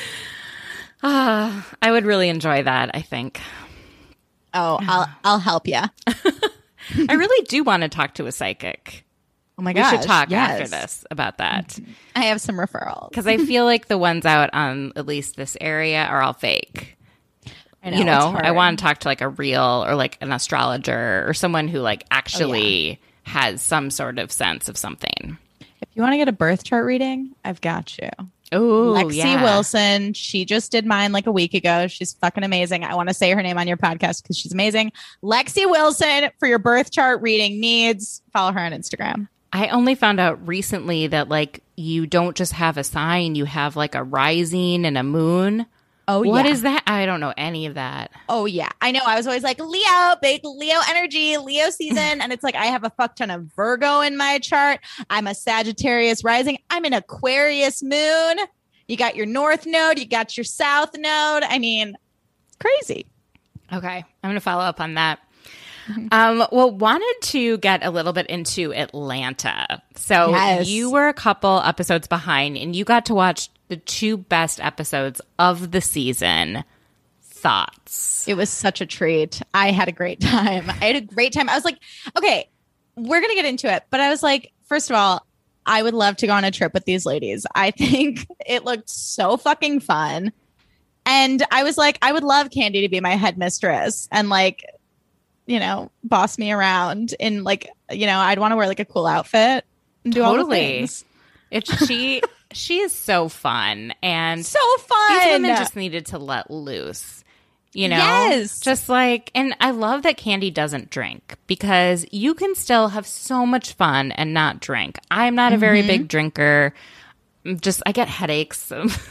I would really enjoy that. I think. Oh, I'll help you. I really do want to talk to a psychic. Oh my gosh. We should talk after this about that. I have some referrals. Because I feel like the ones out on at least this area are all fake. I know, you know, it's hard. I want to talk to like a real or like an astrologer or someone who like actually has some sort of sense of something. If you want to get a birth chart reading, I've got you. Oh, Lexi Wilson. She just did mine like a week ago. She's fucking amazing. I want to say her name on your podcast because she's amazing. Lexi Wilson, for your birth chart reading needs, follow her on Instagram. I only found out recently that like you don't just have a sign, you have like a rising and a moon. Oh, What yeah. is that? I don't know any of that. Oh, yeah. I know. I was always like, Leo, big Leo energy, Leo season. And it's like, I have a fuck ton of Virgo in my chart. I'm a Sagittarius rising. I'm an Aquarius moon. You got your North node. You got your South node. I mean, crazy. Okay. I'm going to follow up on that. Well, wanted to get a little bit into Atlanta. So Yes. you were a couple episodes behind and you got to watch the 2 best episodes of the season. Thoughts? It was such a treat. I had a great time. I had a great time. I was like, okay, we're going to get into it. But I was like, first of all, I would love to go on a trip with these ladies. I think it looked so fucking fun. And I was like, I would love Candy to be my headmistress and like, you know, boss me around in like, you know, I'd want to wear like a cool outfit and do all the things. She is so fun, and So fun. these women just needed to let loose, you know? Yes. Just like, and I love that Candy doesn't drink because you can still have so much fun and not drink. I'm not a very big drinker. I get headaches.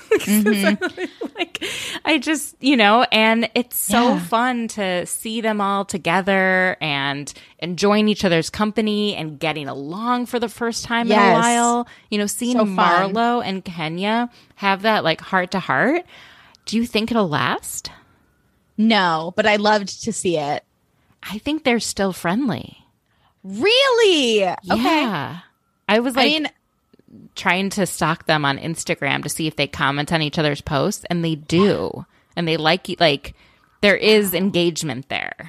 Like, I just, you know, and it's so fun to see them all together and enjoying each other's company and getting along for the first time in a while. You know, seeing So fun. Marlo and Kenya have that like heart to heart. Do you think it'll last? No, but I loved to see it. I think they're still friendly. Really? Okay. Yeah. I was like, I mean, trying to stalk them on Instagram to see if they comment on each other's posts, and they do. And they like there is engagement there.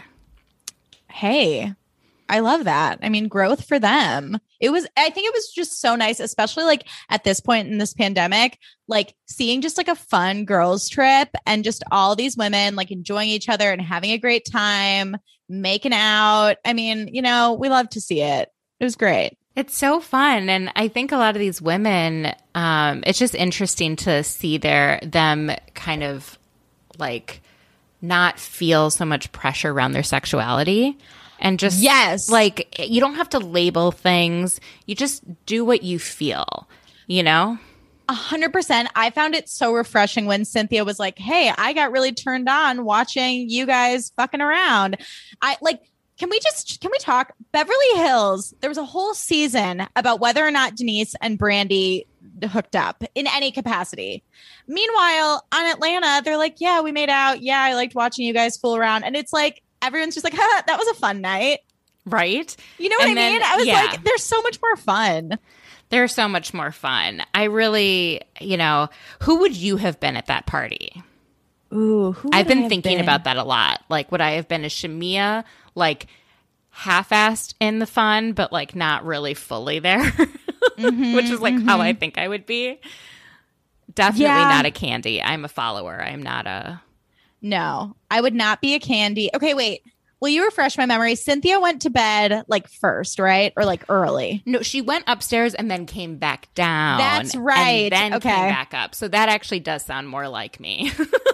hey, I love that. I mean, growth for them. I think it was just so nice, especially like at this point in this pandemic, like seeing just like a fun girls trip and just all these women like enjoying each other and having a great time, making out. I mean, you know, we love to see it. It was great. It's so fun. And I think a lot of these women, it's just interesting to see them kind of like not feel so much pressure around their sexuality. And just, like, you don't have to label things. You just do what you feel, you know? 100%. I found it so refreshing when Cynthia was like, hey, I got really turned on watching you guys fucking around. Can we talk Beverly Hills? There was a whole season about whether or not Denise and Brandy hooked up in any capacity. Meanwhile, on Atlanta, they're like, yeah, we made out. Yeah, I liked watching you guys fool around. And it's like, everyone's just like, that was a fun night. Right? You know what I mean? I was like, they're so much more fun. They're so much more fun. I really, you know, who would you have been at that party? Ooh, I've been thinking about that a lot. Like, would I have been a Shamia, like half-assed in the fun, but like not really fully there, which is like how I think I would be. Definitely not a Candy. I'm a follower. I'm not a. No, I would not be a Candy. Okay, wait. Will you refresh my memory? Cynthia went to bed like first, right? Or like early? No, she went upstairs and then came back down. That's right. And then Okay. came back up. So that actually does sound more like me.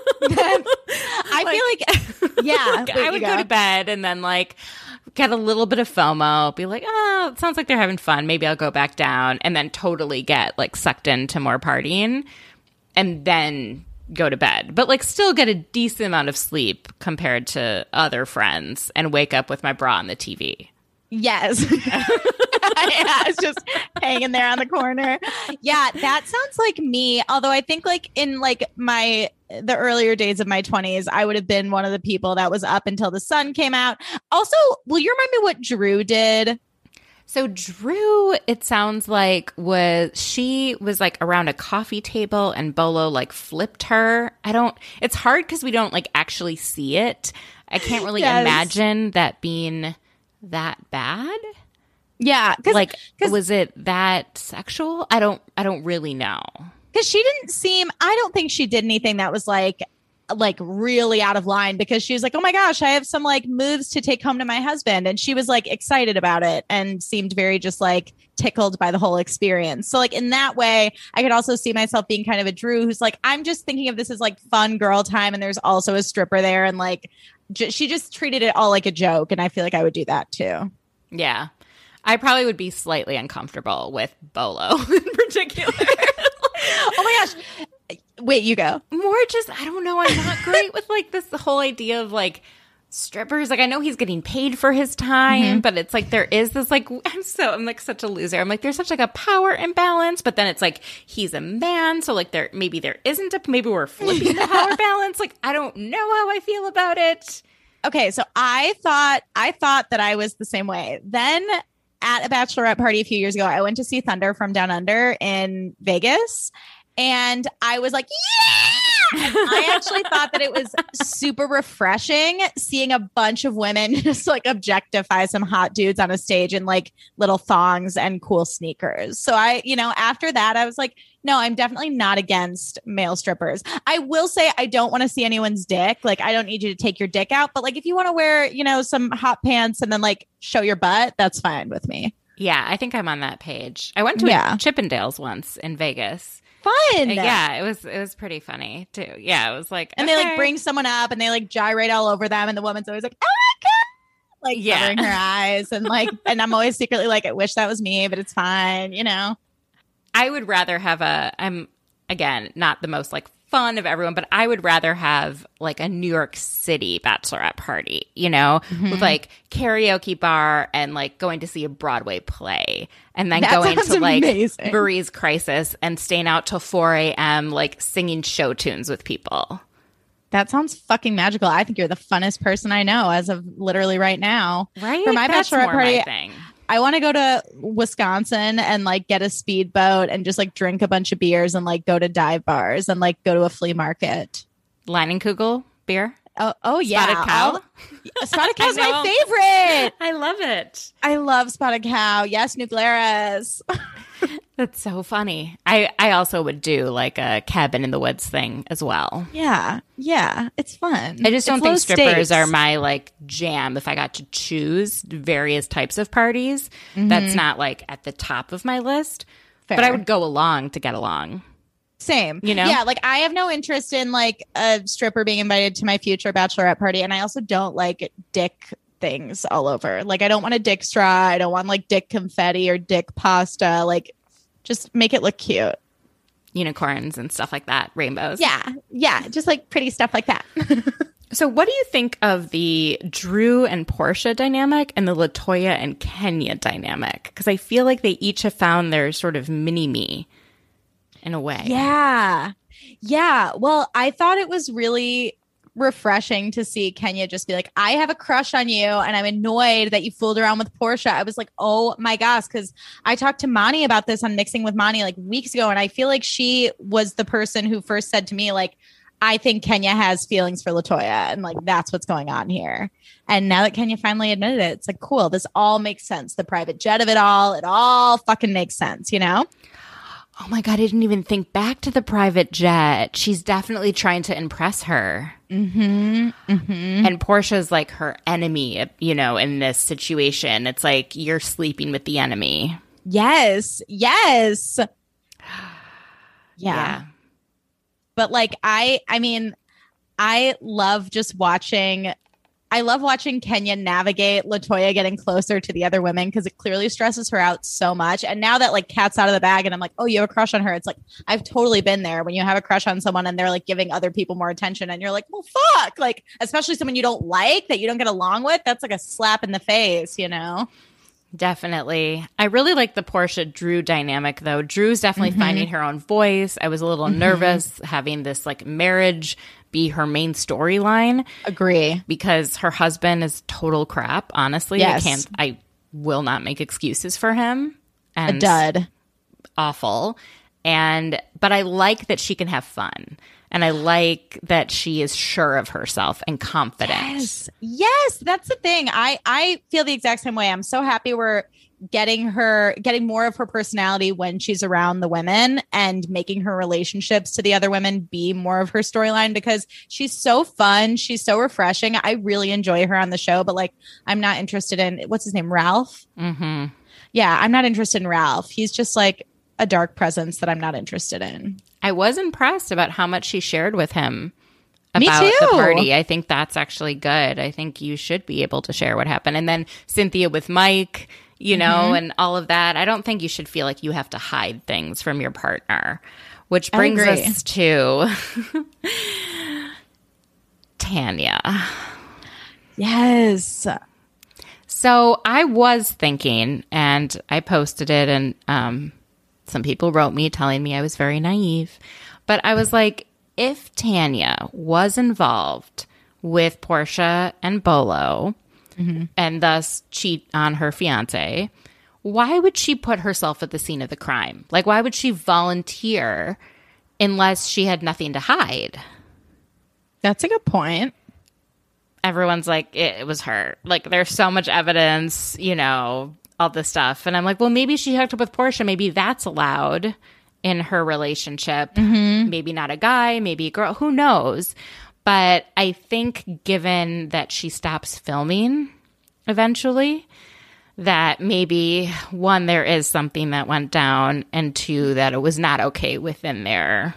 I feel like, yeah. Like, I would go to bed and then like get a little bit of FOMO, be like, oh, it sounds like they're having fun. Maybe I'll go back down, and then totally get like sucked into more partying and then go to bed, but like still get a decent amount of sleep compared to other friends and wake up with my bra on the TV. Yes. Yeah, it's just hanging there on the corner. Yeah, that sounds like me. Although I think like in like the earlier days of my 20s, I would have been one of the people that was up until the sun came out. Also, will you remind me what Drew did? So Drew, it sounds like she was like around a coffee table and Bolo like flipped her. It's hard because we don't like actually see it. I can't really imagine that being that bad. Yeah. Like, was it that sexual? I don't really know. Because she didn't I don't think she did anything that was like really out of line, because she was like, oh my gosh, I have some like moves to take home to my husband. And she was like excited about it and seemed very just like tickled by the whole experience. So like in that way, I could also see myself being kind of a Drew who's like, I'm just thinking of this as like fun girl time. And there's also a stripper there. And like, she just treated it all like a joke. And I feel like I would do that too. Yeah. I probably would be slightly uncomfortable with Bolo in particular. Oh my gosh. Wait, you go. More just, I don't know. I'm not great with like this whole idea of like strippers. Like I know he's getting paid for his time, but it's like there is this like I'm like such a loser. I'm like there's such like a power imbalance, but then it's like he's a man, so like maybe there isn't maybe we're flipping the power balance. Like I don't know how I feel about it. Okay, so I thought that I was the same way. Then at a bachelorette party a few years ago, I went to see Thunder from Down Under in Vegas. And I was like, yeah! And I actually thought that it was super refreshing seeing a bunch of women just like objectify some hot dudes on a stage in like little thongs and cool sneakers. So after that, I was like, no, I'm definitely not against male strippers. I will say I don't want to see anyone's dick. Like, I don't need you to take your dick out. But like, if you want to wear, some hot pants and then like show your butt, that's fine with me. Yeah, I think I'm on that page. I went to a Chippendales once in Vegas. Fun. Yeah, it was pretty funny too. Yeah, it was like, and they like bring someone up and they like gyrate all over them, and the woman's always like, oh my god, like covering her eyes and like, and I'm always secretly like, I wish that was me, but it's fine, I would rather have I'm again not the most like fun of everyone, but I would rather have like a New York City bachelorette party, with like karaoke bar and like going to see a Broadway play and then going to like Marie's Crisis and staying out till 4 a.m. like singing show tunes with people. That sounds fucking magical. I think you're the funnest person I know as of literally right now. Right? For my That's bachelorette more party, I want to go to Wisconsin and like get a speedboat and just like drink a bunch of beers and like go to dive bars and like go to a flea market. Leinenkugel beer? Oh yeah. Spotted cow? Spotted cow's my favorite. I love it. I love Spotted Cow. Yes, New Glarus. That's so funny. I also would do like a cabin in the woods thing as well. Yeah. It's fun. I just don't think strippers are my like jam. If I got to choose various types of parties, that's not like at the top of my list. Fair. But I would go along to get along. Same. Yeah, like I have no interest in like a stripper being invited to my future bachelorette party. And I also don't like dick things all over. Like I don't want a dick straw. I don't want like dick confetti or dick pasta. Like just make it look cute. Unicorns and stuff like that. Rainbows. Yeah. Just like pretty stuff like that. So what do you think of the Drew and Portia dynamic and the LaToya and Kenya dynamic? Because I feel like they each have found their sort of mini-me in a way. Yeah. Well, I thought it was really refreshing to see Kenya just be like, I have a crush on you and I'm annoyed that you fooled around with Portia. I was like, oh my gosh, because I talked to Moni about this on Mixing with Moni like weeks ago, and I feel like she was the person who first said to me like, I think Kenya has feelings for LaToya and like that's what's going on here. And now that Kenya finally admitted it, it's like, cool, this all makes sense. The private jet of it all fucking makes sense, Oh my God, I didn't even think back to the private jet. She's definitely trying to impress her. And Portia's like her enemy, in this situation. It's like you're think with the enemy. Yes. Yeah. But like, I mean, I love just watching Kenya navigate LaToya getting closer to the other women because it clearly stresses her out so much. And now that like Kat's out of the bag and I'm like, oh, you have a crush on her. It's like, I've totally been there when you have a crush on someone and they're like giving other people more attention and you're like, well, fuck. Like, especially someone you don't like that you don't get along with. That's like a slap in the face, Definitely. I really like the Portia Drew dynamic though. Drew's definitely finding her own voice. I was a little nervous having this like marriage be her main storyline. Agree. Because her husband is total crap, honestly. Yes. I will not make excuses for him. And a dud. Awful. But I like that she can have fun. And I like that she is sure of herself and confident. Yes, that's the thing. I feel the exact same way. I'm so happy we're getting more of her personality when she's around the women and making her relationships to the other women be more of her storyline because she's so fun. She's so refreshing. I really enjoy her on the show, but like, I'm not interested in, what's his name? Ralph? Mm-hmm. Yeah, I'm not interested in Ralph. He's just like a dark presence that I'm not interested in. I was impressed about how much she shared with him about the party. I think that's actually good. I think you should be able to share what happened. And then Cynthia with Mike, and all of that. I don't think you should feel like you have to hide things from your partner which brings us to Tanya. Yes. So I was thinking, and I posted it, and some people wrote me telling me I was very naive. But I was like, if Tanya was involved with Portia and Bolo and thus cheat on her fiance, why would she put herself at the scene of the crime? Like, why would she volunteer unless she had nothing to hide? That's a good point. Everyone's like, it was her. Like, there's so much evidence, you know, all this stuff. And I'm like, well, maybe she hooked up with Portia. Maybe that's allowed in her relationship. Maybe not a guy, maybe a girl. Who knows? But I think given that she stops filming eventually, that maybe, one, there is something that went down, and two, that it was not okay within their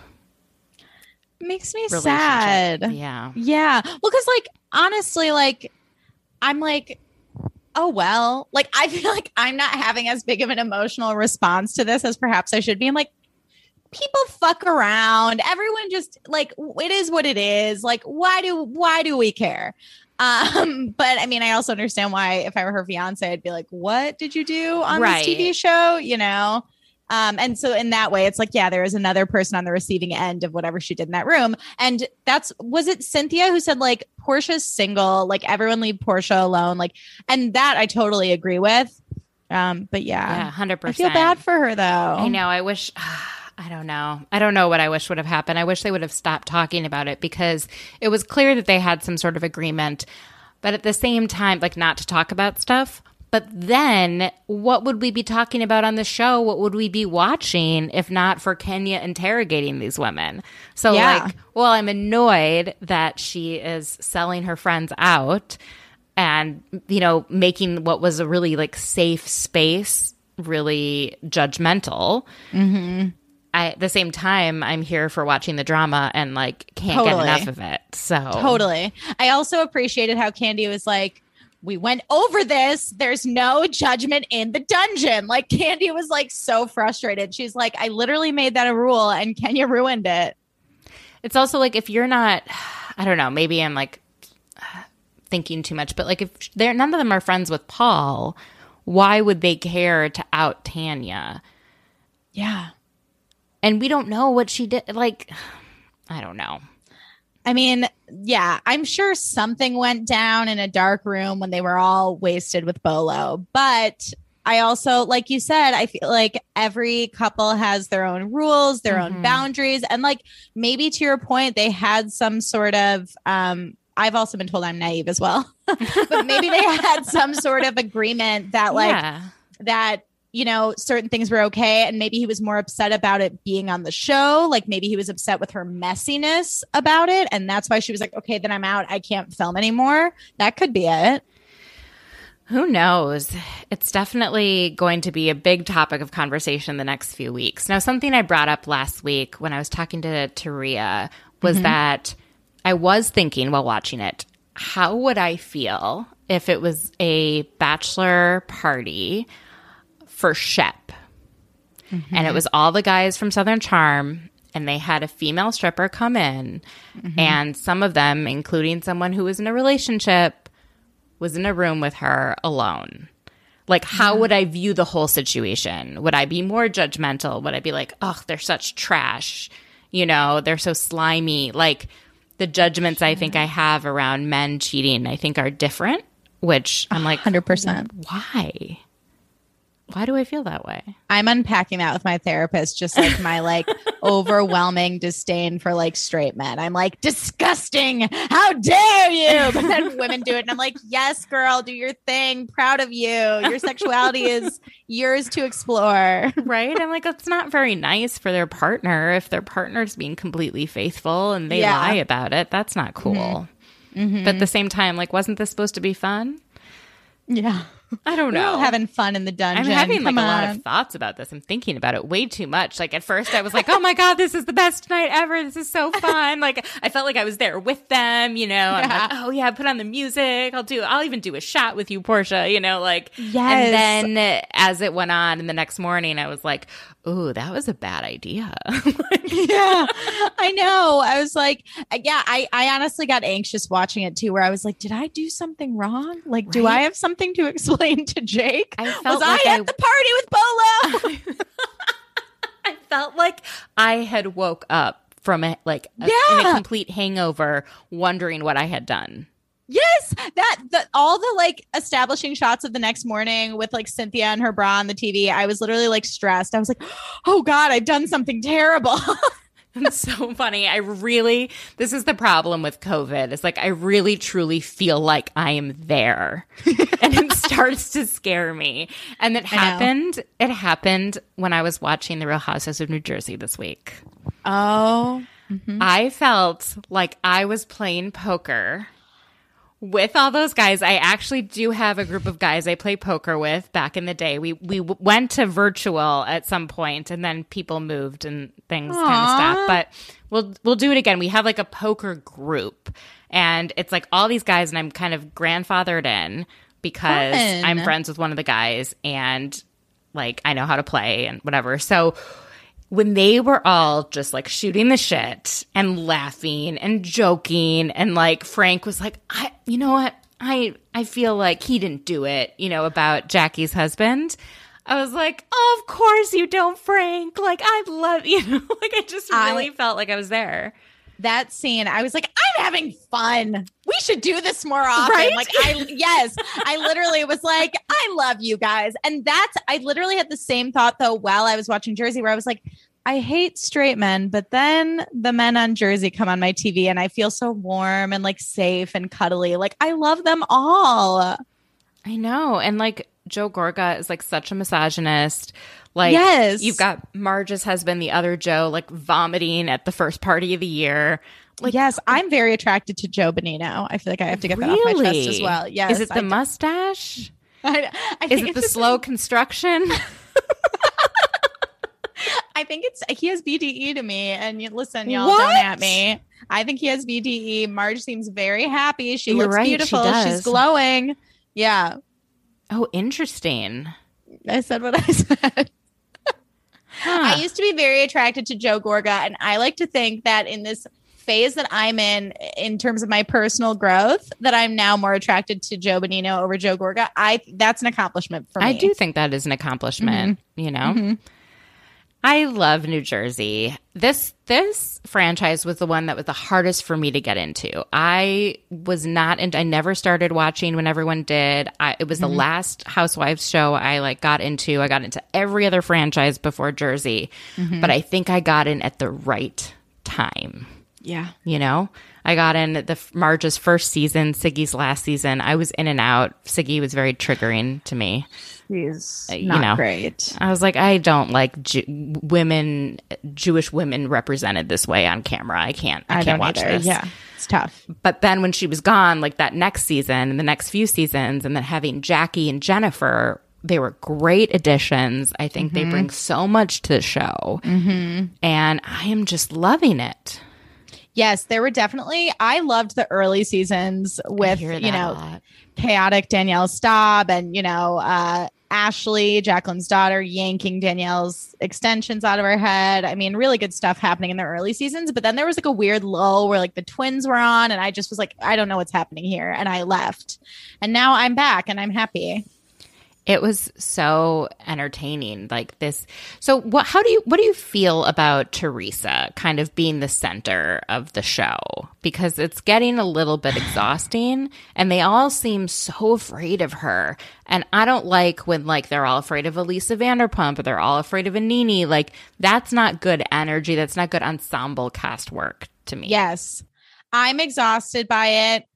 Makes me sad. Yeah. Yeah. Well, because like, honestly, like, I'm like, oh, well, like, I feel like I'm not having as big of an emotional response to this as perhaps I should be. I'm like, people fuck around. Everyone just like, it is what it is. Like, why do we care? But I mean, I also understand why if I were her fiance, I'd be like, what did you do on this TV show? You know? And so in that way, it's like, yeah, there is another person on the receiving end of whatever she did in that room. And was it Cynthia who said like, Portia's single, like everyone leave Portia alone. Like, and that I totally agree with. But yeah, 100%. I feel bad for her though. I know. I wish, I don't know. I don't know what I wish would have happened. I wish they would have stopped talking about it, because it was clear that they had some sort of agreement, but at the same time, like, not to talk about stuff. But then what would we be talking about on the show? What would we be watching if not for Kenya interrogating these women? So like, well, I'm annoyed that she is selling her friends out and, you know, making what was a really like safe space really judgmental. At the same time, I'm here for watching the drama and like can't get enough of it. So totally. I also appreciated how Candy was like, we went over this. There's no judgment in the dungeon. Like, Candy was like so frustrated. She's like, I literally made that a rule and Kenya ruined it. It's also like, if you're not, I don't know, maybe I'm like thinking too much, but like, if none of them are friends with Paul, why would they care to out Tanya? Yeah. And we don't know what she did. Like, I don't know. I mean, yeah, I'm sure something went down in a dark room when they were all wasted with Bolo. But I also, like you said, I feel like every couple has their own rules, their own boundaries. And like, maybe to your point, they had some sort of, I've also been told I'm naive as well, but maybe they had some sort of agreement that like, that, you know, certain things were okay. And maybe he was more upset about it being on the show. Like maybe he was upset with her messiness about it. And that's why she was like, okay, then I'm out. I can't film anymore. That could be it. Who knows? It's definitely going to be a big topic of conversation the next few weeks. Now, something I brought up last week when I was talking to Rhea was that I was thinking while watching it, how would I feel if it was a bachelor party for Shep, and it was all the guys from Southern Charm, and they had a female stripper come in, and some of them, including someone who was in a relationship, was in a room with her alone. Like, how would I view the whole situation? Would I be more judgmental? Would I be like, oh, they're such trash, you know, they're so slimy? Like, the judgments I think I have around men cheating, I think are different, which I'm like, 100%. Why? Why do I feel that way? I'm unpacking that with my therapist, just like my like overwhelming disdain for like straight men. I'm like, disgusting. How dare you? But then women do it. And I'm like, yes, girl, do your thing. Proud of you. Your sexuality is yours to explore. Right? I'm like, it's not very nice for their partner if their partner's being completely faithful and they lie about it. That's not cool. But at the same time, like, wasn't this supposed to be fun? Yeah. I don't know. We're all having fun in the dungeon. I'm having like a lot of thoughts about this. I'm thinking about it way too much. Like at first I was like, oh my God, this is the best night ever. This is so fun. Like I felt like I was there with them, you know. I'm like, oh yeah, put on the music. I'll even do a shot with you, Portia, you know, like. Yes. And then as it went on and the next morning, I was like, ooh, that was a bad idea. Yeah, I know. I was like, yeah, I honestly got anxious watching it too, where I was like, did I do something wrong? Like, do I have something to explain to Jake? I felt was like I at the party with Bolo? I felt like I had woke up from in a complete hangover, wondering what I had done. Yes, all the like establishing shots of the next morning with like Cynthia and her bra on the TV. I was literally like stressed. I was like, oh God, I've done something terrible. It's so funny. This is the problem with COVID. It's like I really truly feel like I am there. And it starts to scare me. And it happened when I was watching The Real Housewives of New Jersey this week. Oh. Mm-hmm. I felt like I was playing poker with all those guys. I actually do have a group of guys I play poker with back in the day. We went to virtual at some point, and then people moved and things kind of stopped. But we'll do it again. We have like a poker group, and it's like all these guys, and I'm kind of grandfathered in because I'm friends with one of the guys, and like I know how to play and whatever. So when they were all just like shooting the shit and laughing and joking, and like Frank was like, you know what? I feel like he didn't do it, about Jackie's husband. I was like, oh, of course you don't, Frank. Like, I love you. Like, I just really felt like I was there. That scene, I was like, I'm having fun. We should do this more often. Right? Like, I literally was like, I love you guys. And I literally had the same thought though while I was watching Jersey, where I was like, I hate straight men, but then the men on Jersey come on my TV and I feel so warm and like safe and cuddly. Like, I love them all. I know. And like Joe Gorga is like such a misogynist. Like, yes. You've got Marge's husband, the other Joe, like vomiting at the first party of the year. Like, yes, I'm very attracted to Joe Bonino. I feel like I have to get that off my chest as well. Yes. Is it the mustache? I is it the slow construction? I think he has BDE to me. And listen, y'all don't at me. I think he has BDE. Marge seems very happy. She looks beautiful. She's glowing. Yeah. Oh, interesting. I said what I said. I used to be very attracted to Joe Gorga, and I like to think that in this phase that I'm in terms of my personal growth, that I'm now more attracted to Joe Bonino over Joe Gorga. That's an accomplishment for me. I do think that is an accomplishment, Mm-hmm. I love New Jersey. This franchise was the one that was the hardest for me to get into. I never started watching when everyone did. It was the last Housewives show I got into. I got into every other franchise before Jersey, but I think I got in at the right time. Yeah. I got in Marge's first season, Siggy's last season. I was in and out. Siggy was very triggering to me. She's not great. I was like, I don't like Jewish women represented this way on camera. I can't watch this. Yeah, it's tough. But then when she was gone, like that next season and the next few seasons, and then having Jackie and Jennifer, they were great additions. I think they bring so much to the show. And I am just loving it. Yes, there were definitely. I loved the early seasons with, chaotic Danielle Staub and, Ashley, Jacqueline's daughter, yanking Danielle's extensions out of her head. I mean, really good stuff happening in the early seasons. But then there was like a weird lull where like the twins were on, and I just was like, I don't know what's happening here. And I left. And now I'm back and I'm happy. It was so entertaining, like this. So what do you feel about Teresa kind of being the center of the show? Because it's getting a little bit exhausting, and they all seem so afraid of her. And I don't like when like they're all afraid of Elisa Vanderpump or they're all afraid of Anini. Like, that's not good energy. That's not good ensemble cast work to me. Yes. I'm exhausted by it.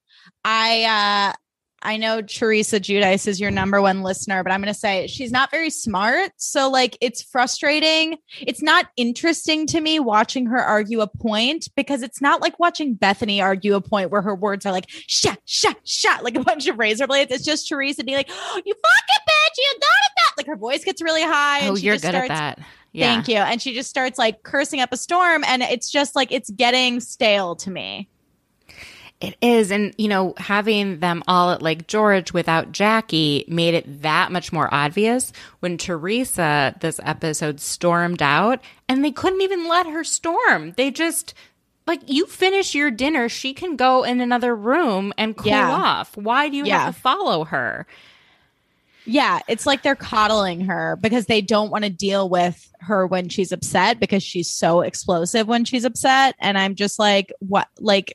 I know Teresa Giudice is your number one listener, but I'm going to say she's not very smart. So like, it's frustrating. It's not interesting to me watching her argue a point, because it's not like watching Bethany argue a point where her words are like, shut, like a bunch of razor blades. It's just Teresa being like, oh, you fucking bitch, you got it. Like, her voice gets really high. Oh, you're good at that. Yeah. Thank you. And she just starts like cursing up a storm. And it's just like, it's getting stale to me. It is. And, you know, having them all at Lake George without Jackie made it that much more obvious when Teresa, this episode, stormed out, and they couldn't even let her storm. They just, like, you finish your dinner, she can go in another room and cool off. Why do you have to follow her? Yeah, it's like they're coddling her because they don't want to deal with her when she's upset because she's so explosive when she's upset. And I'm just like, what? Like,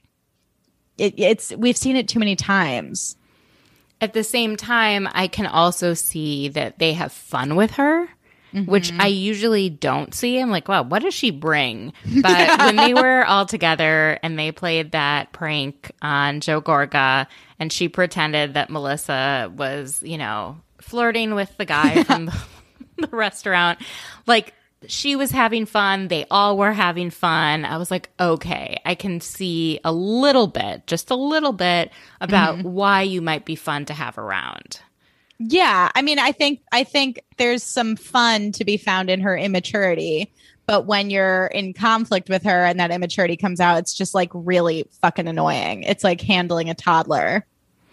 it's we've seen it too many times. At the same time, I can also see that they have fun with her, which I usually don't see. I'm like, wow, what does she bring? But when they were all together and they played that prank on Joe Gorga and she pretended that Melissa was, you know, flirting with the guy from the restaurant, like, she was having fun. They all were having fun. I was like, okay, I can see a little bit, just a little bit about why you might be fun to have around. Yeah. I mean, I think there's some fun to be found in her immaturity, but when you're in conflict with her and that immaturity comes out, it's just like really fucking annoying. It's like handling a toddler.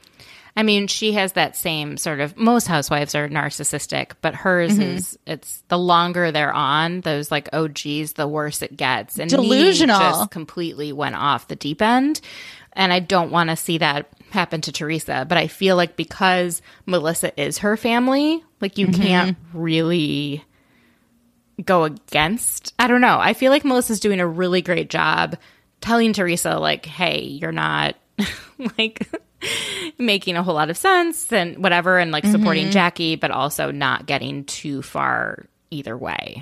I mean, she has that same sort of, most housewives are narcissistic, but hers is, it's the longer they're on, those like OGs, the worse it gets. And delusional. Just completely went off the deep end. And I don't want to see that happen to Teresa. But I feel like because Melissa is her family, like you can't really go against. I don't know. I feel like Melissa's doing a really great job telling Teresa, like, hey, you're not like making a whole lot of sense and whatever, and like supporting Jackie, but also not getting too far either way.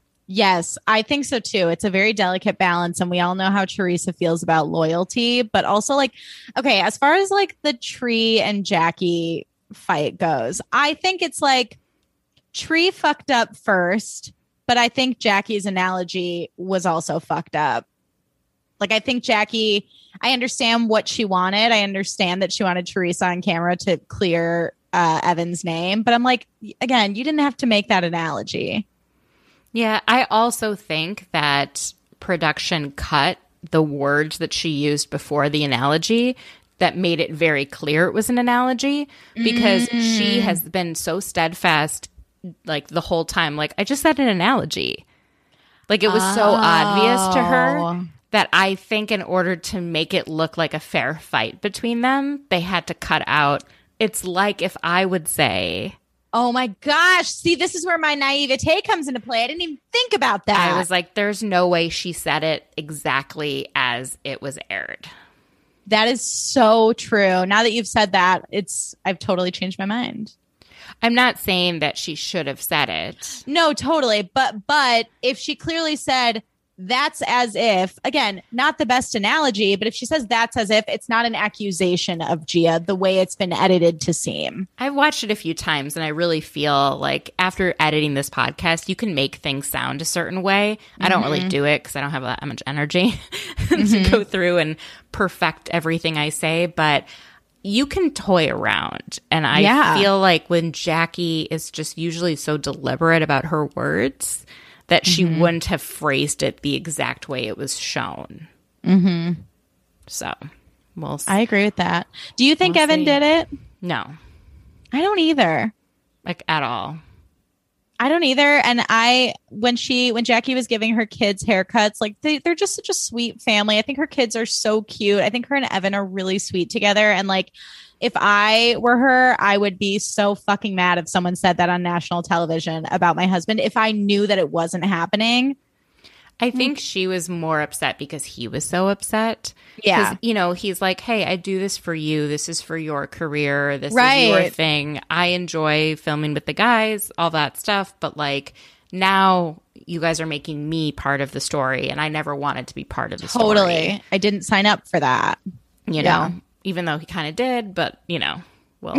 Yes, I think so too. It's a very delicate balance, and we all know how Teresa feels about loyalty, but also like, okay, as far as like the Tree and Jackie fight goes, I think it's like Tree fucked up first, but I think Jackie's analogy was also fucked up. Like, I think Jackie, I understand what she wanted. I understand that she wanted Teresa on camera to clear Evan's name. But I'm like, again, you didn't have to make that analogy. Yeah, I also think that production cut the words that she used before the analogy that made it very clear it was an analogy, because she has been so steadfast like the whole time. Like, I just said an analogy. Like, it was so obvious to her that I think in order to make it look like a fair fight between them, they had to cut out. It's like if I would say, oh my gosh, see, this is where my naivete comes into play. I didn't even think about that. I was like, there's no way she said it exactly as it was aired. That is so true. Now that you've said that, I've totally changed my mind. I'm not saying that she should have said it. No, totally. But if she clearly said, that's as if, again, not the best analogy, but if she says that's as if, it's not an accusation of Gia the way it's been edited to seem. I've watched it a few times and I really feel like after editing this podcast, you can make things sound a certain way. I don't really do it because I don't have that much energy to go through and perfect everything I say, but you can toy around. And I feel like when Jackie is just usually so deliberate about her words, that she wouldn't have phrased it the exact way it was shown. So, we'll see. I agree with that. Do you think Evan did it? No. I don't either. Like, at all. I don't either. And when Jackie was giving her kids haircuts, like they're just such a sweet family. I think her kids are so cute. I think her and Evan are really sweet together. And like, if I were her, I would be so fucking mad if someone said that on national television about my husband if I knew that it wasn't happening. I think she was more upset because he was so upset. Yeah. You know, he's like, hey, I do this for you. This is for your career. This is your thing. I enjoy filming with the guys, all that stuff. But like, now you guys are making me part of the story. And I never wanted to be part of the story. Totally. I didn't sign up for that. You know, even though he kind of did. But, you know, we'll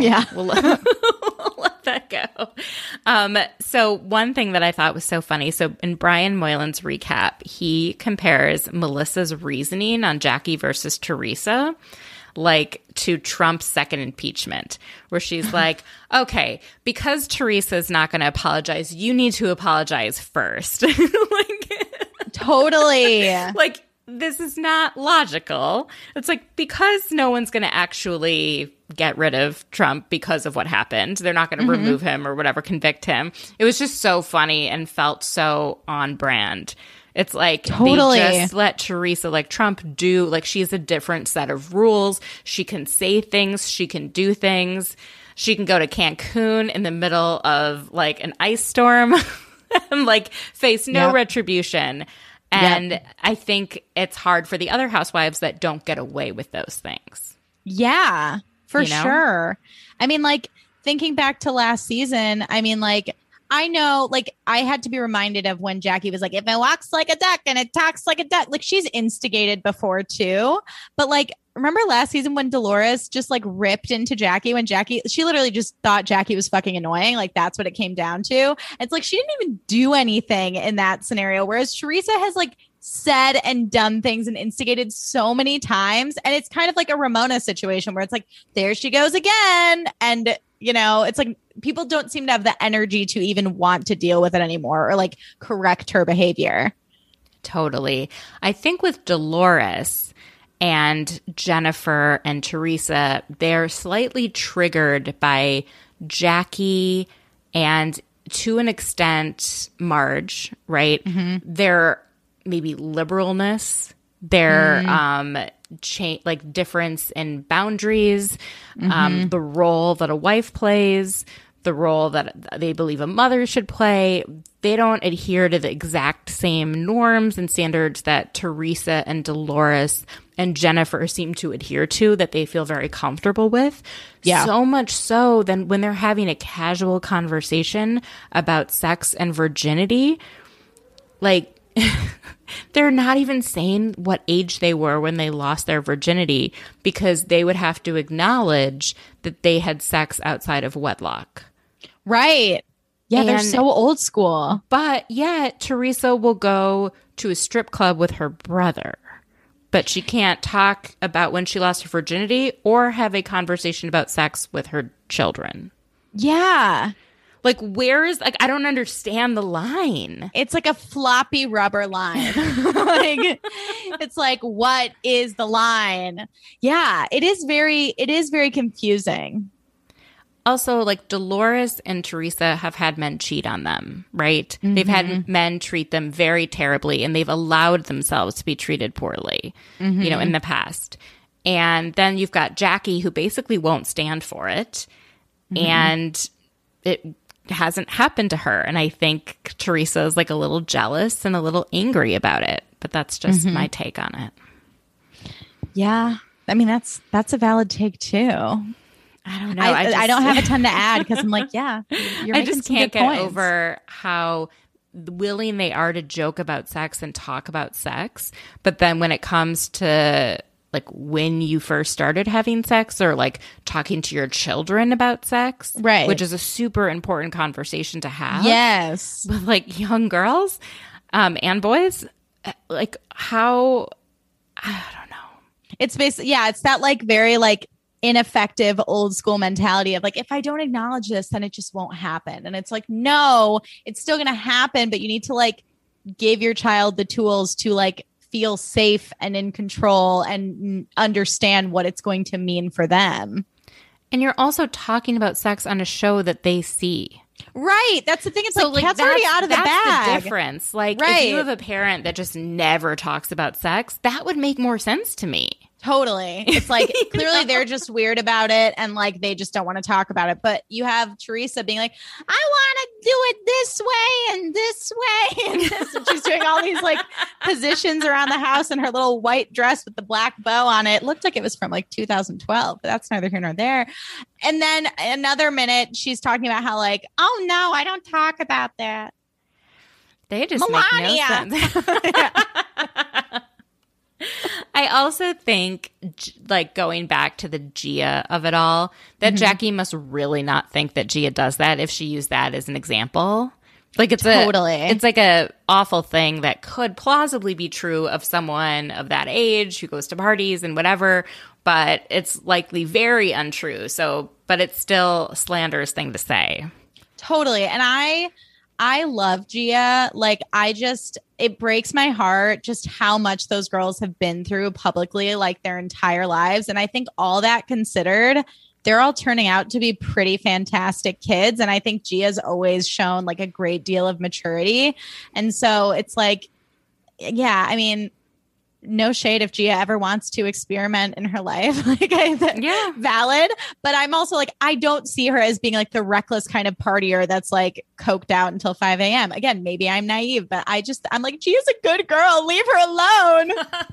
let that go. So one thing that I thought was so funny, so in Brian Moylan's recap, he compares Melissa's reasoning on Jackie versus Teresa like to Trump's second impeachment, where she's like, okay, because Teresa's not going to apologize, you need to apologize first. Like, totally. Like, this is not logical. It's like, because no one's going to actually get rid of Trump because of what happened. They're not going to remove him or whatever, convict him. It was just so funny and felt so on brand. It's like Totally. they just let Teresa, like Trump, do, like, she has a different set of rules. She can say things. She can do things. She can go to Cancun in the middle of like an ice storm and like face no retribution. And I think it's hard for the other housewives that don't get away with those things. Yeah, for You know? sure. I mean, like, thinking back to last season, I mean, like, I know, like, I had to be reminded of when Jackie was like, if it walks like a duck and it talks like a duck, like, she's instigated before too. But like, remember last season when Dolores just like ripped into Jackie when she literally just thought Jackie was fucking annoying. Like, that's what it came down to. It's like, she didn't even do anything in that scenario. Whereas Teresa has like said and done things and instigated so many times. And it's kind of like a Ramona situation where it's like, there she goes again. And, you know, it's like people don't seem to have the energy to even want to deal with it anymore or like correct her behavior. Totally. I think with Dolores and Jennifer and Teresa, they're slightly triggered by Jackie and, to an extent, Marge, right? Their maybe liberalness, their like difference in boundaries, the role that a wife plays, the role that they believe a mother should play. They don't adhere to the exact same norms and standards that Teresa and Dolores and Jennifer seem to adhere to, that they feel very comfortable with. Yeah. So much so then when they're having a casual conversation about sex and virginity, like, they're not even saying what age they were when they lost their virginity, because they would have to acknowledge that they had sex outside of wedlock. Right. Yeah, they're And- so old school. But yet Teresa will go to a strip club with her brother, but she can't talk about when she lost her virginity or have a conversation about sex with her children. Yeah. Like, where is, like, I don't understand the line. It's like a floppy rubber line. Like, it's like, what is the line? Yeah, it is very confusing. Also, like, Dolores and Teresa have had men cheat on them, right? They've had men treat them very terribly, and they've allowed themselves to be treated poorly, you know, in the past. And then you've got Jackie, who basically won't stand for it. And it hasn't happened to her. And I think Teresa is like a little jealous and a little angry about it. But that's just my take on it. Yeah. I mean, that's a valid take too. I don't know. I don't have a ton to add because I'm like, yeah, you're I making just some can't good get points. over how willing they are to joke about sex and talk about sex. But then when it comes to like when you first started having sex or like talking to your children about sex, Right. which is a super important conversation to have. Yes. With like young girls and boys, like how, I don't know. It's basically, yeah, it's that like very like ineffective old school mentality of like, if I don't acknowledge this, then it just won't happen. And it's like, no, it's still going to happen, but you need to like give your child the tools to like feel safe and in control and understand what it's going to mean for them. And you're also talking about sex on a show that they see. Right. That's the thing. It's like cat's already out of the that's bag. the difference. Like, Right. if you have a parent that just never talks about sex, that would make more sense to me. Totally. It's like clearly they're just weird about it and like they just don't want to talk about it. But you have Teresa being like, I want to do it this way and this way. And this. And she's doing all these like positions around the house in her little white dress with the black bow on it. It looked like it was from like 2012, but that's neither here nor there. And then another minute, she's talking about how like, oh no, I don't talk about that. They just Melania. make no sense. I also think, like, going back to the Gia of it all, that Jackie must really not think that Gia does that if she used that as an example. Like, it's it's like a awful thing that could plausibly be true of someone of that age who goes to parties and whatever, but it's likely very untrue. So, but it's still a slanderous thing to say. Totally. And I love Gia. Like, it breaks my heart just how much those girls have been through publicly, like their entire lives. And I think all that considered, they're all turning out to be pretty fantastic kids. And I think Gia's always shown like a great deal of maturity. And so it's like, yeah, I mean, no shade if Gia ever wants to experiment in her life. Like, valid. But I'm also like, I don't see her as being like the reckless kind of partier that's like coked out until 5 a.m. Again, maybe I'm naive, but I'm like, Gia's a good girl. Leave her alone.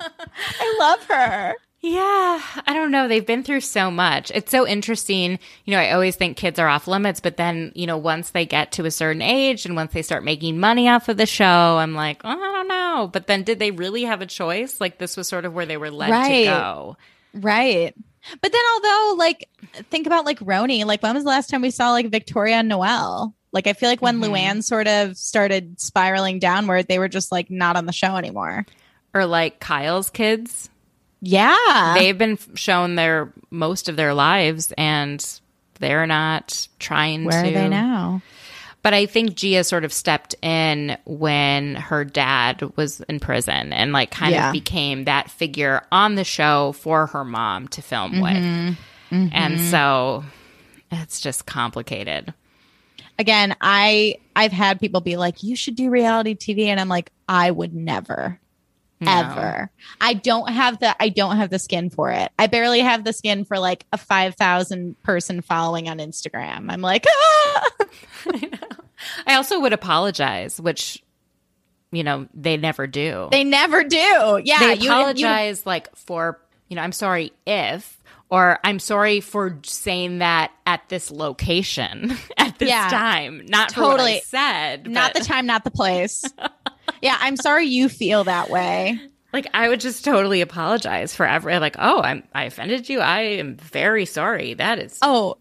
I love her. Yeah, I don't know. They've been through so much. It's so interesting. You know, I always think kids are off limits, but then, you know, once they get to a certain age and once they start making money off of the show, I'm like, oh, I don't know. But then did they really have a choice? Like, this was sort of where they were led to go. Right. But then although, like, think about like Roni, like when was the last time we saw like Victoria and Noelle? Like, I feel like when Luann sort of started spiraling downward, they were just like not on the show anymore. Or like Kyle's kids. Yeah. They've been shown most of their lives and they're not trying Where to. are they now? But I think Gia sort of stepped in when her dad was in prison and like kind of became that figure on the show for her mom to film with. And so it's just complicated. Again, I've had people be like, you should do reality TV. And I'm like, I would never. No. Ever. I don't have the skin for it. I barely have the skin for like a 5,000 person following on Instagram. I'm like, ah! I know. I also would apologize, which, you know, they never do. They never do. Yeah. They apologize like for, you know, I'm sorry if, or I'm sorry for saying that at this location at this time. Not totally for what I said. Not the time, not the place. Yeah, I'm sorry you feel that way. Like, I would just totally apologize for like, oh, I offended you. I am very sorry. That is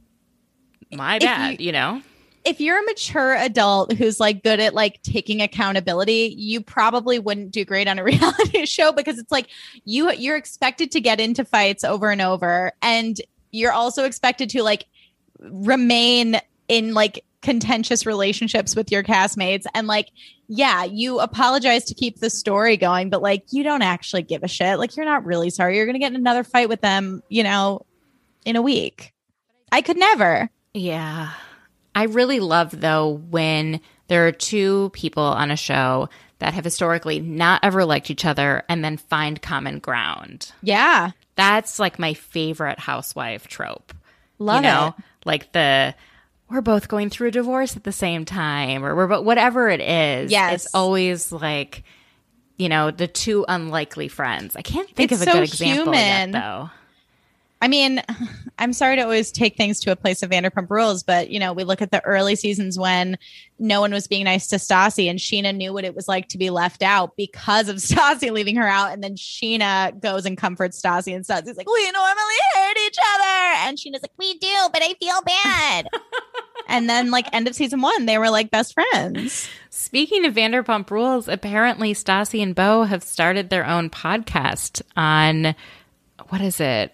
my bad, you know? If you're a mature adult who's like good at like taking accountability, you probably wouldn't do great on a reality show because it's like you're expected to get into fights over and over. And you're also expected to like remain in like contentious relationships with your castmates. And like, yeah, you apologize to keep the story going, but like, you don't actually give a shit. Like, you're not really sorry. You're going to get in another fight with them, you know, in a week. I could never. Yeah. I really love, though, when there are two people on a show that have historically not ever liked each other and then find common ground. Yeah. That's like my favorite housewife trope. Love it. Like we're both going through a divorce at the same time, or whatever it is. Yes. It's always like, you know, the two unlikely friends. I can't think of a good example yet, though. I mean, I'm sorry to always take things to a place of Vanderpump Rules, but, you know, we look at the early seasons when no one was being nice to Stassi and Sheena knew what it was like to be left out because of Stassi leaving her out. And then Sheena goes and comforts Stassi and Stassi's like, we normally hate each other. And Sheena's like, we do, but I feel bad. And then like end of season 1, they were like best friends. Speaking of Vanderpump Rules, apparently Stassi and Beau have started their own podcast on, what is it?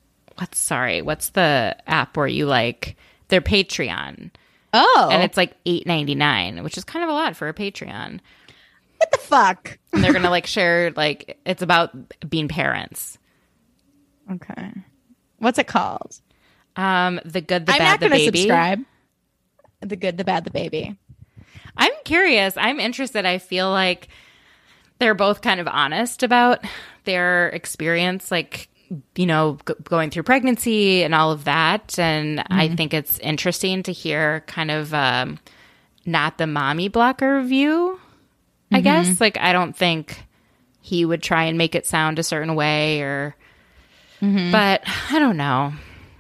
What's the app where you like their Patreon? Oh. And it's like $8.99, which is kind of a lot for a Patreon. What the fuck? And they're going to like share, like, it's about being parents. Okay. What's it called? The Good, the Bad, the Baby. I'm not going to subscribe. The Good, the Bad, the Baby. I'm curious. I'm interested. I feel like they're both kind of honest about their experience, like, you know, going through pregnancy and all of that. And I think it's interesting to hear kind of not the mommy blocker view, I guess. Like, I don't think he would try and make it sound a certain way or, but I don't know.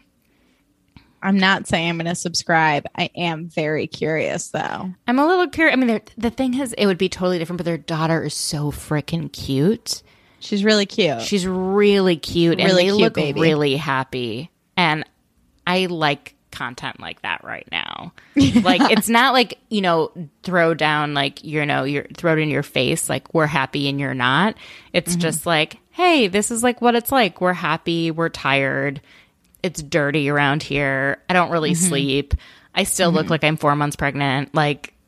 I'm not saying I'm going to subscribe. I am very curious, though. I'm a little curious. I mean, the thing is, it would be totally different, but their daughter is so freaking cute. She's really cute. She's really cute. Really and they cute, look baby. really happy. And I like content like that right now. Like, it's not like, you know, throw down, like, you know, you're throw it in your face, like, we're happy and you're not. It's just like, hey, this is like what it's like. We're happy. We're tired. It's dirty around here. I don't really sleep. I still look like I'm 4 months pregnant. Like,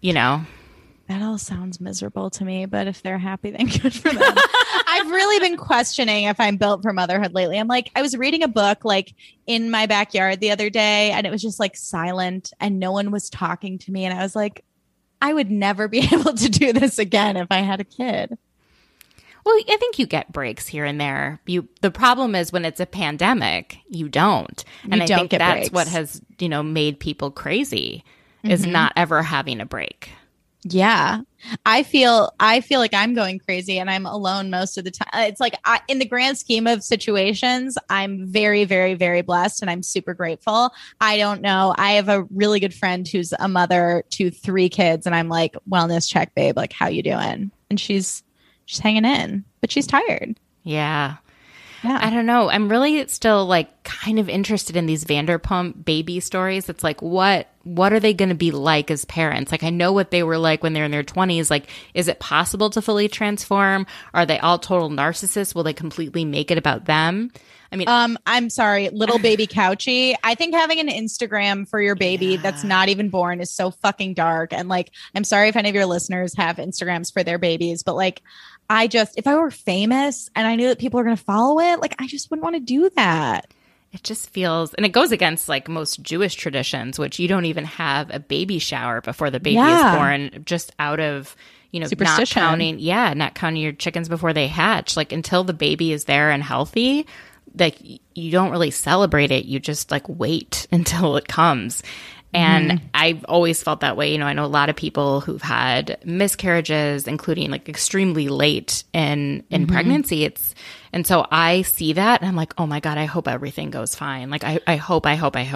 you know. That all sounds miserable to me, but if they're happy, then good for them. I've really been questioning if I'm built for motherhood lately. I'm like, I was reading a book like in my backyard the other day, and it was just like silent and no one was talking to me. And I was like, I would never be able to do this again if I had a kid. Well, I think you get breaks here and there. The problem is when it's a pandemic, you don't. And I think that's what has, made people crazy is not ever having a break. Yeah. I feel like I'm going crazy and I'm alone most of the time. It's like in the grand scheme of situations, I'm very, very, very blessed and I'm super grateful. I don't know. I have a really good friend who's a mother to 3 kids and I'm like, wellness check, babe. Like, how you doing? And she's hanging in, but she's tired. Yeah. I don't know. I'm really still like kind of interested in these Vanderpump baby stories. It's like, what are they going to be like as parents? Like, I know what they were like when they're in their 20s. Like, is it possible to fully transform? Are they all total narcissists? Will they completely make it about them? I mean, I'm sorry, little baby Couchy. I think having an Instagram for your baby that's not even born is so fucking dark. And like, I'm sorry if any of your listeners have Instagrams for their babies, but like, if I were famous and I knew that people were going to follow it, like, I just wouldn't want to do that. It just feels, and it goes against like most Jewish traditions, which you don't even have a baby shower before the baby is born, just out of, superstition. not counting your chickens before they hatch. Like, until the baby is there and healthy, like, you don't really celebrate it. You just like wait until it comes. And I've always felt that way. I know a lot of people who've had miscarriages, including like extremely late in pregnancy. And so I see that and I'm like, oh my God, I hope everything goes fine. Like, I hope.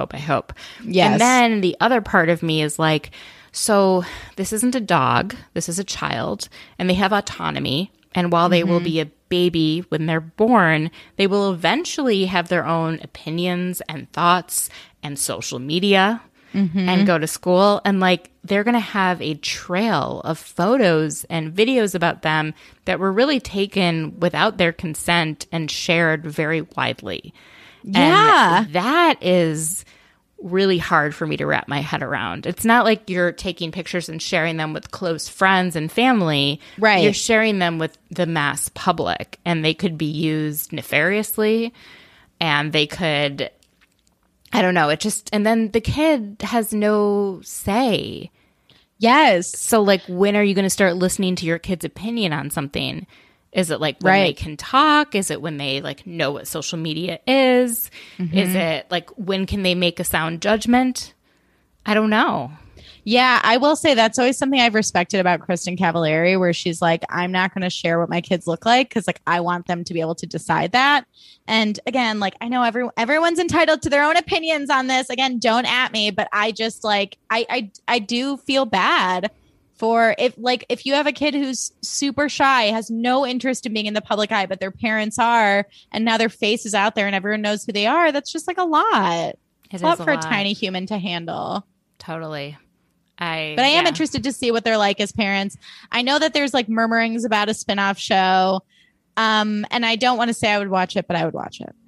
Yes. And then the other part of me is like, so this isn't a dog. This is a child and they have autonomy. And while they will be a baby when they're born, they will eventually have their own opinions and thoughts and social media. And go to school, and like, they're going to have a trail of photos and videos about them that were really taken without their consent and shared very widely. Yeah. And that is really hard for me to wrap my head around. It's not like you're taking pictures and sharing them with close friends and family. Right. You're sharing them with the mass public, and they could be used nefariously, and they could, I don't know. And then the kid has no say. Yes. So like, when are you going to start listening to your kid's opinion on something? Is it like when they can talk? Is it when they like know what social media is? Is it like, when can they make a sound judgment? I don't know. Yeah, I will say that's always something I've respected about Kristen Cavallari, where she's like, I'm not going to share what my kids look like because like, I want them to be able to decide that. And again, like, I know everyone's entitled to their own opinions on this. Again, don't at me, but I just like, I do feel bad for if you have a kid who's super shy, has no interest in being in the public eye, but their parents are, and now their face is out there and everyone knows who they are. That's just like a lot. It's a lot for a tiny human to handle. Totally. But I am interested to see what they're like as parents. I know that there's like murmurings about a spinoff show. And I don't want to say I would watch it, but I would watch it.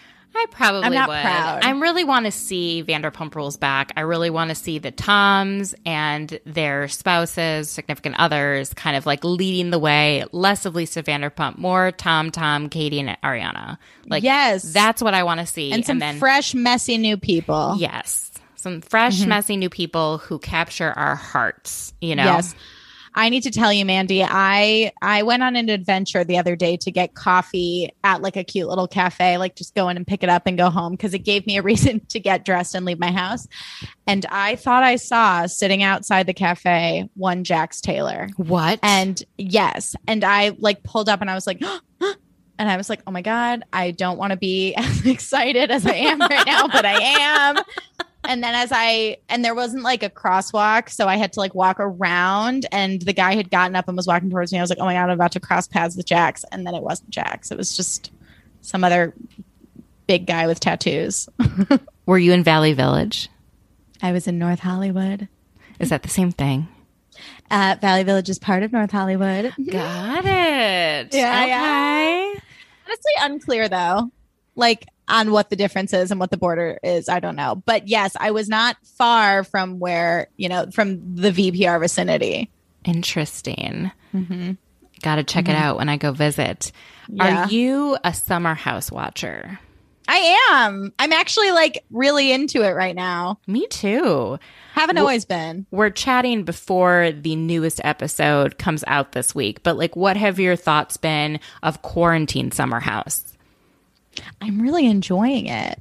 I probably I'm not would. proud. I really want to see Vanderpump Rules back. I really want to see the Toms and their spouses, significant others, kind of like leading the way. Less of Lisa Vanderpump, more Tom, Katie, and Ariana. Like, yes, that's what I want to see. And some fresh, messy new people. Yes. Some fresh, messy new people who capture our hearts, Yes. I need to tell you, Mandy, I went on an adventure the other day to get coffee at like a cute little cafe, like just go in and pick it up and go home because it gave me a reason to get dressed and leave my house. And I thought I saw sitting outside the cafe one Jax Taylor. What? And yes. And I like pulled up and I was like, and I was like, oh my God, I don't want to be as excited as I am right now, but I am. And then and there wasn't like a crosswalk, so I had to like walk around, and the guy had gotten up and was walking towards me. I was like, oh my God, I'm about to cross paths with Jax. And then it wasn't Jax. It was just some other big guy with tattoos. Were you in Valley Village? I was in North Hollywood. Is that the same thing? Valley Village is part of North Hollywood. Got it. Yeah. Okay. Honestly, unclear though. Like, on what the difference is and what the border is. I don't know. But yes, I was not far from where, from the VPR vicinity. Interesting. Got to check it out when I go visit. Yeah. Are you a Summer House watcher? I am. I'm actually like really into it right now. Me too. Haven't always been. We're chatting before the newest episode comes out this week, but like, what have your thoughts been of quarantine Summer House? I'm really enjoying it.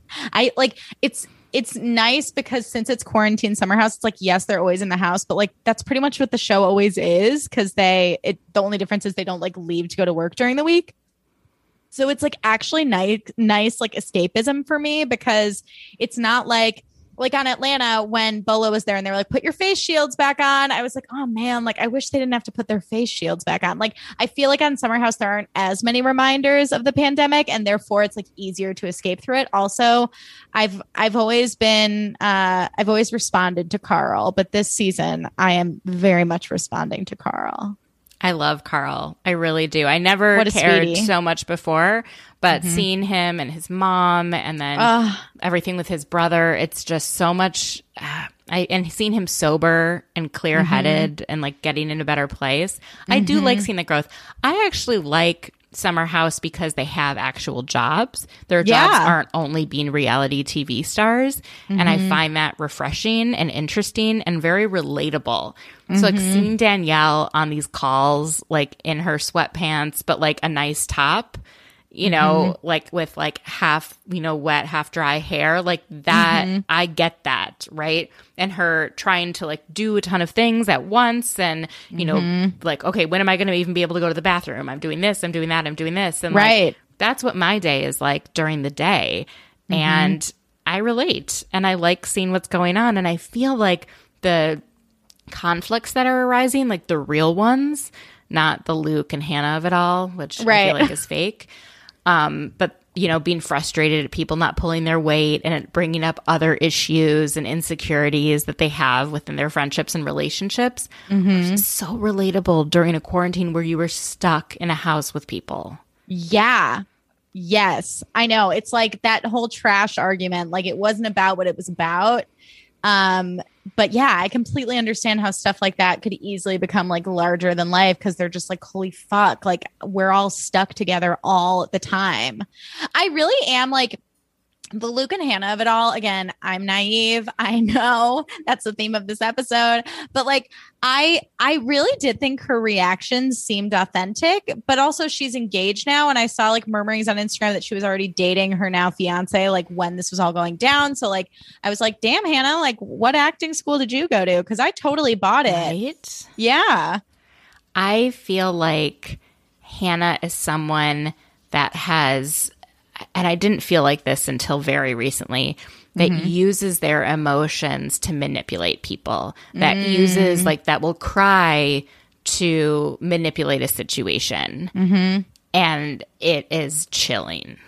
It's nice because since it's quarantine Summer House, it's like, yes, they're always in the house, but like that's pretty much what the show always is, because the only difference is they don't like leave to go to work during the week. So it's like actually nice like escapism for me, because it's not like on Atlanta when Bolo was there and they were like, put your face shields back on. I was like, oh man, like I wish they didn't have to put their face shields back on. Like I feel like on Summer House, there aren't as many reminders of the pandemic, and therefore it's like easier to escape through it. Also, I've always responded to Carl, but this season I am very much responding to Carl. I love Carl. I really do. I never cared so much before, but seeing him and his mom and then everything with his brother, it's just so much. And seeing him sober and clear-headed and like getting in a better place. I do like seeing the growth. I actually like Summer House because they have actual jobs. Their jobs aren't only being reality TV stars. And I find that refreshing and interesting and very relatable. So like seeing Danielle on these calls, like in her sweatpants, but like a nice top, like with like half, wet, half dry hair, like that, I get that, right? And her trying to like do a ton of things at once and, like, okay, when am I going to even be able to go to the bathroom? I'm doing this, I'm doing that, I'm doing this. And like, that's what my day is like during the day. And I relate and I like seeing what's going on. And I feel like the conflicts that are arising, like the real ones, not the Luke and Hannah of it all, which I feel like is fake. But, being frustrated at people not pulling their weight and it bringing up other issues and insecurities that they have within their friendships and relationships. It's so relatable during a quarantine where you were stuck in a house with people. Yeah. Yes, I know. It's like that whole trash argument. Like it wasn't about what it was about. But yeah, I completely understand how stuff like that could easily become like larger than life, because they're just like, holy fuck, like we're all stuck together all the time. I really am like the Luke and Hannah of it all. Again, I'm naive. I know that's the theme of this episode, but like I really did think her reactions seemed authentic, but also she's engaged now. And I saw like murmurings on Instagram that she was already dating her now fiance, like when this was all going down. So like, I was like, damn, Hannah, like what acting school did you go to? Cause I totally bought it. Right? Yeah. I feel like Hannah is someone that has, and I didn't feel like this until very recently, that uses their emotions to manipulate people, that uses like that will cry to manipulate a situation. And it is chilling.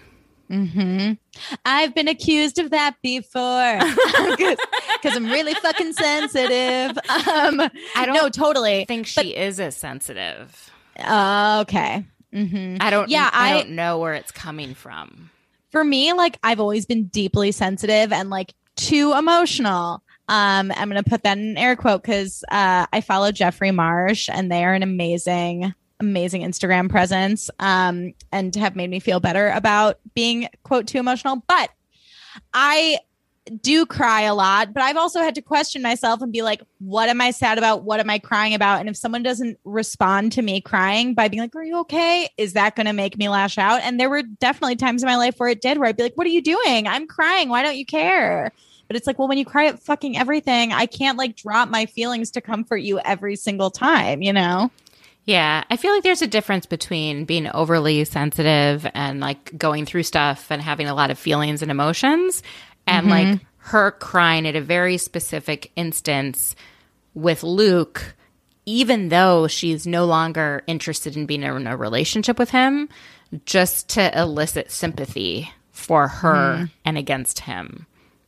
I've been accused of that before because I'm really fucking sensitive. I don't totally think she is as sensitive. Okay. I don't know where it's coming from. For me, like I've always been deeply sensitive and like too emotional. I'm going to put that in air quote because I follow Jeffrey Marsh and they are an amazing Instagram presence and have made me feel better about being quote too emotional. But I do cry a lot, but I've also had to question myself and be like, what am I sad about? What am I crying about? And if someone doesn't respond to me crying by being like, are you okay? Is that going to make me lash out? And there were definitely times in my life where it did, where I'd be like, what are you doing? I'm crying. Why don't you care? But it's like, well, when you cry at fucking everything, I can't like drop my feelings to comfort you every single time, you know? Yeah, I feel like there's a difference between being overly sensitive and like going through stuff and having a lot of feelings and emotions and like her crying at a very specific instance with Luke, even though she's no longer interested in being in a relationship with him, just to elicit sympathy for her and against him.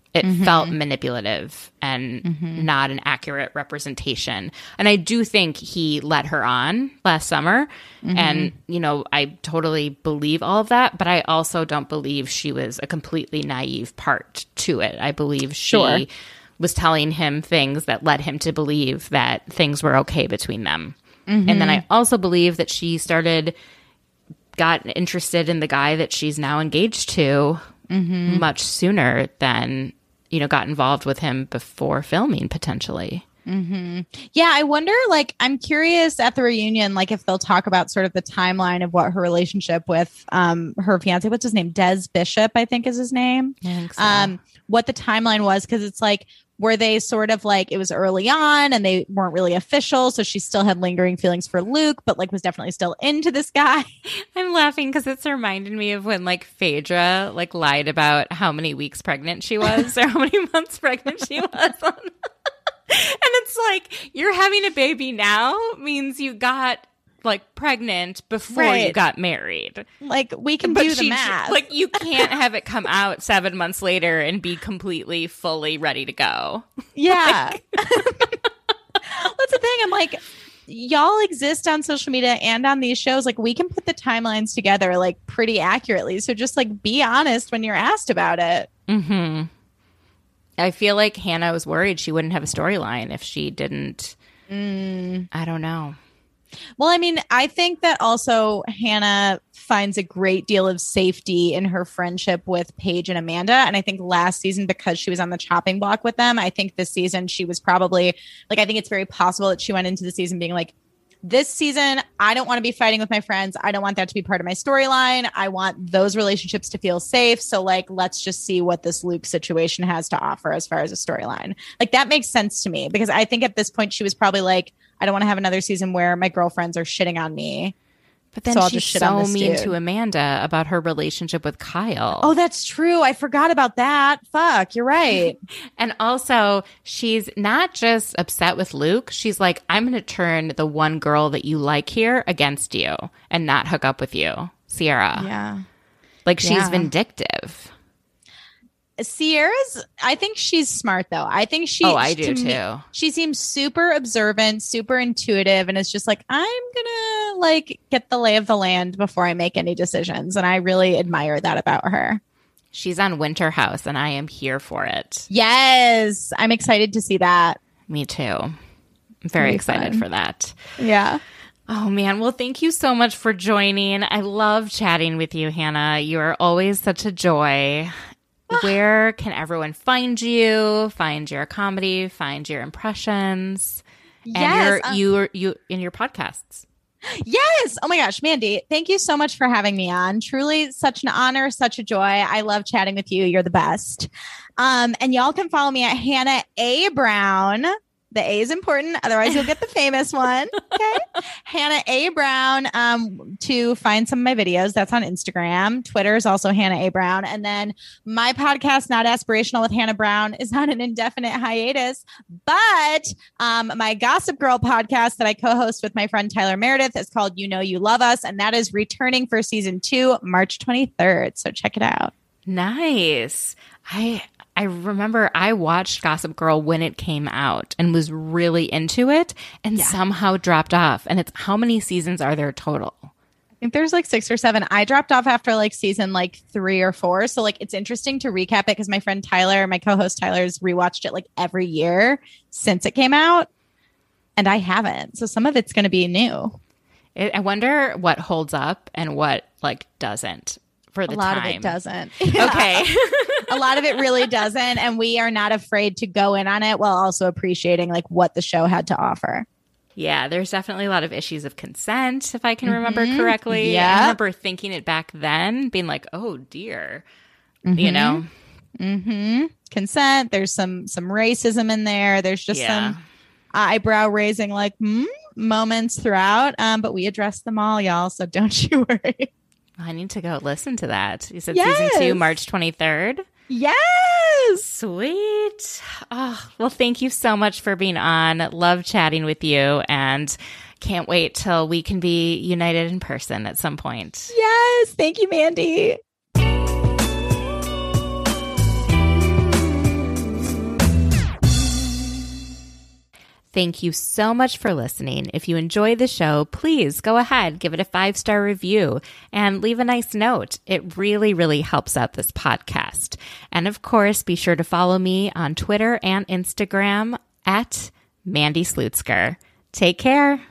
It felt manipulative and not an accurate representation. And I do think he led her on last summer. And, you know, I totally believe all of that. But I also don't believe she was a completely naive part to it. I believe she was telling him things that led him to believe that things were okay between them. And then I also believe that she got interested in the guy that she's now engaged to much sooner than, you know, got involved with him before filming potentially. Yeah, I wonder, like, I'm curious at the reunion, like, if they'll talk about sort of the timeline of what her relationship with her fiance, what's his name? Des Bishop, I think is his name. I think so. What the timeline was, because it's like, were they sort of like, it was early on and they weren't really official, so she still had lingering feelings for Luke, but like was definitely still into this guy. I'm laughing because it's reminding me of when like Phaedra like lied about how many weeks pregnant she was or how many months pregnant she was. And it's like, you're having a baby now means you got like pregnant before you got married. Like, we can do the math. Like, you can't have it come out 7 months later and be completely, fully ready to go. Yeah. That's the thing. I'm like, y'all exist on social media and on these shows. Like, we can put the timelines together like pretty accurately. So just like be honest when you're asked about it. I feel like Hannah was worried she wouldn't have a storyline if she didn't. I don't know. Well, I mean, I think that also Hannah finds a great deal of safety in her friendship with Paige and Amanda. And I think last season, because she was on the chopping block with them, I think this season she was probably like, I think it's very possible that she went into the season being like, this season, I don't want to be fighting with my friends. I don't want that to be part of my storyline. I want those relationships to feel safe. So like, let's just see what this Luke situation has to offer as far as a storyline. Like, that makes sense to me, because I think at this point she was probably like, I don't want to have another season where my girlfriends are shitting on me. But then she's so mean to Amanda about her relationship with Kyle. Oh, that's true. I forgot about that. Fuck, you're right. And also, she's not just upset with Luke. She's like, I'm going to turn the one girl that you like here against you and not hook up with you, Sierra. Yeah. Like, she's vindictive. Sierra's, I think she's smart though. I think she. Oh, I do too. She seems super observant, super intuitive, and it's just like, I'm gonna like get the lay of the land before I make any decisions. And I really admire that about her. She's on Winter House, and I am here for it. Yes, I'm excited to see that. Me too. I'm very excited for that. Yeah. Oh, man. Well, thank you so much for joining. I love chatting with you, Hannah. You are always such a joy. Where can everyone find you, find your comedy, find your impressions, and your podcasts? Yes. Oh my gosh, Mandy, thank you so much for having me on. Truly such an honor, such a joy. I love chatting with you. You're the best. And y'all can follow me at Hannah A. Brown. The A is important. Otherwise, you'll get the famous one. Okay. Hannah A. Brown to find some of my videos. That's on Instagram. Twitter is also Hannah A. Brown. And then my podcast, Not Aspirational with Hannah Brown, is on an indefinite hiatus. But my Gossip Girl podcast that I co-host with my friend Tyler Meredith is called You Know You Love Us. And that is returning for season 2, March 23rd. So check it out. Nice. I remember I watched Gossip Girl when it came out and was really into it and somehow dropped off. And it's how many seasons are there total? I think there's like 6 or 7. I dropped off after like season like 3 or 4. So like it's interesting to recap it because my friend Tyler, my co-host Tyler's rewatched it like every year since it came out. And I haven't. So some of it's going to be new. I wonder what holds up and what like doesn't. For the a lot time. of it doesn't. Okay. A lot of it really doesn't. And we are not afraid to go in on it while also appreciating like what the show had to offer. Yeah, there's definitely a lot of issues of consent, if I can remember correctly. Yeah. I remember thinking it back then, being like, oh dear. You know? Consent. There's some racism in there. There's just some eyebrow raising like moments throughout. But we addressed them all, y'all. So don't you worry. I need to go listen to that. You said season 2, March 23rd? Yes. Sweet. Oh, well, thank you so much for being on. Love chatting with you and can't wait till we can be united in person at some point. Yes. Thank you, Mandy. Thank you so much for listening. If you enjoy the show, please go ahead, give it a 5-star review, and leave a nice note. It really, really helps out this podcast. And of course, be sure to follow me on Twitter and Instagram at Mandy Slutsker. Take care.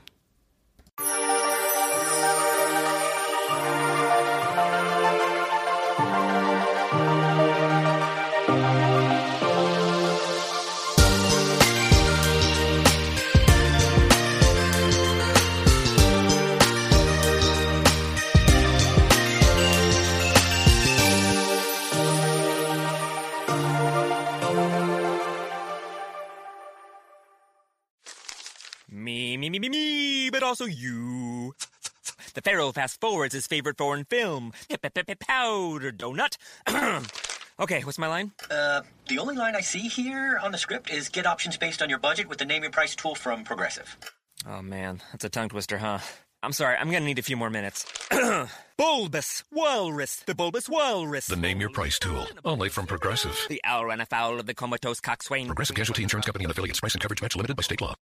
Me, but also you. The Pharaoh fast forwards his favorite foreign film, Powder Donut. Okay, what's my line? The only line I see here on the script is get options based on your budget with the Name Your Price tool from Progressive. Oh man, that's a tongue twister, huh? I'm sorry, I'm gonna need a few more minutes. Bulbous Walrus, the Bulbous Walrus. The Name Your Price tool, only from Progressive. The owl ran afoul of the comatose coxswain. Progressive Casualty Insurance Company and affiliates. Price and coverage match limited by state law.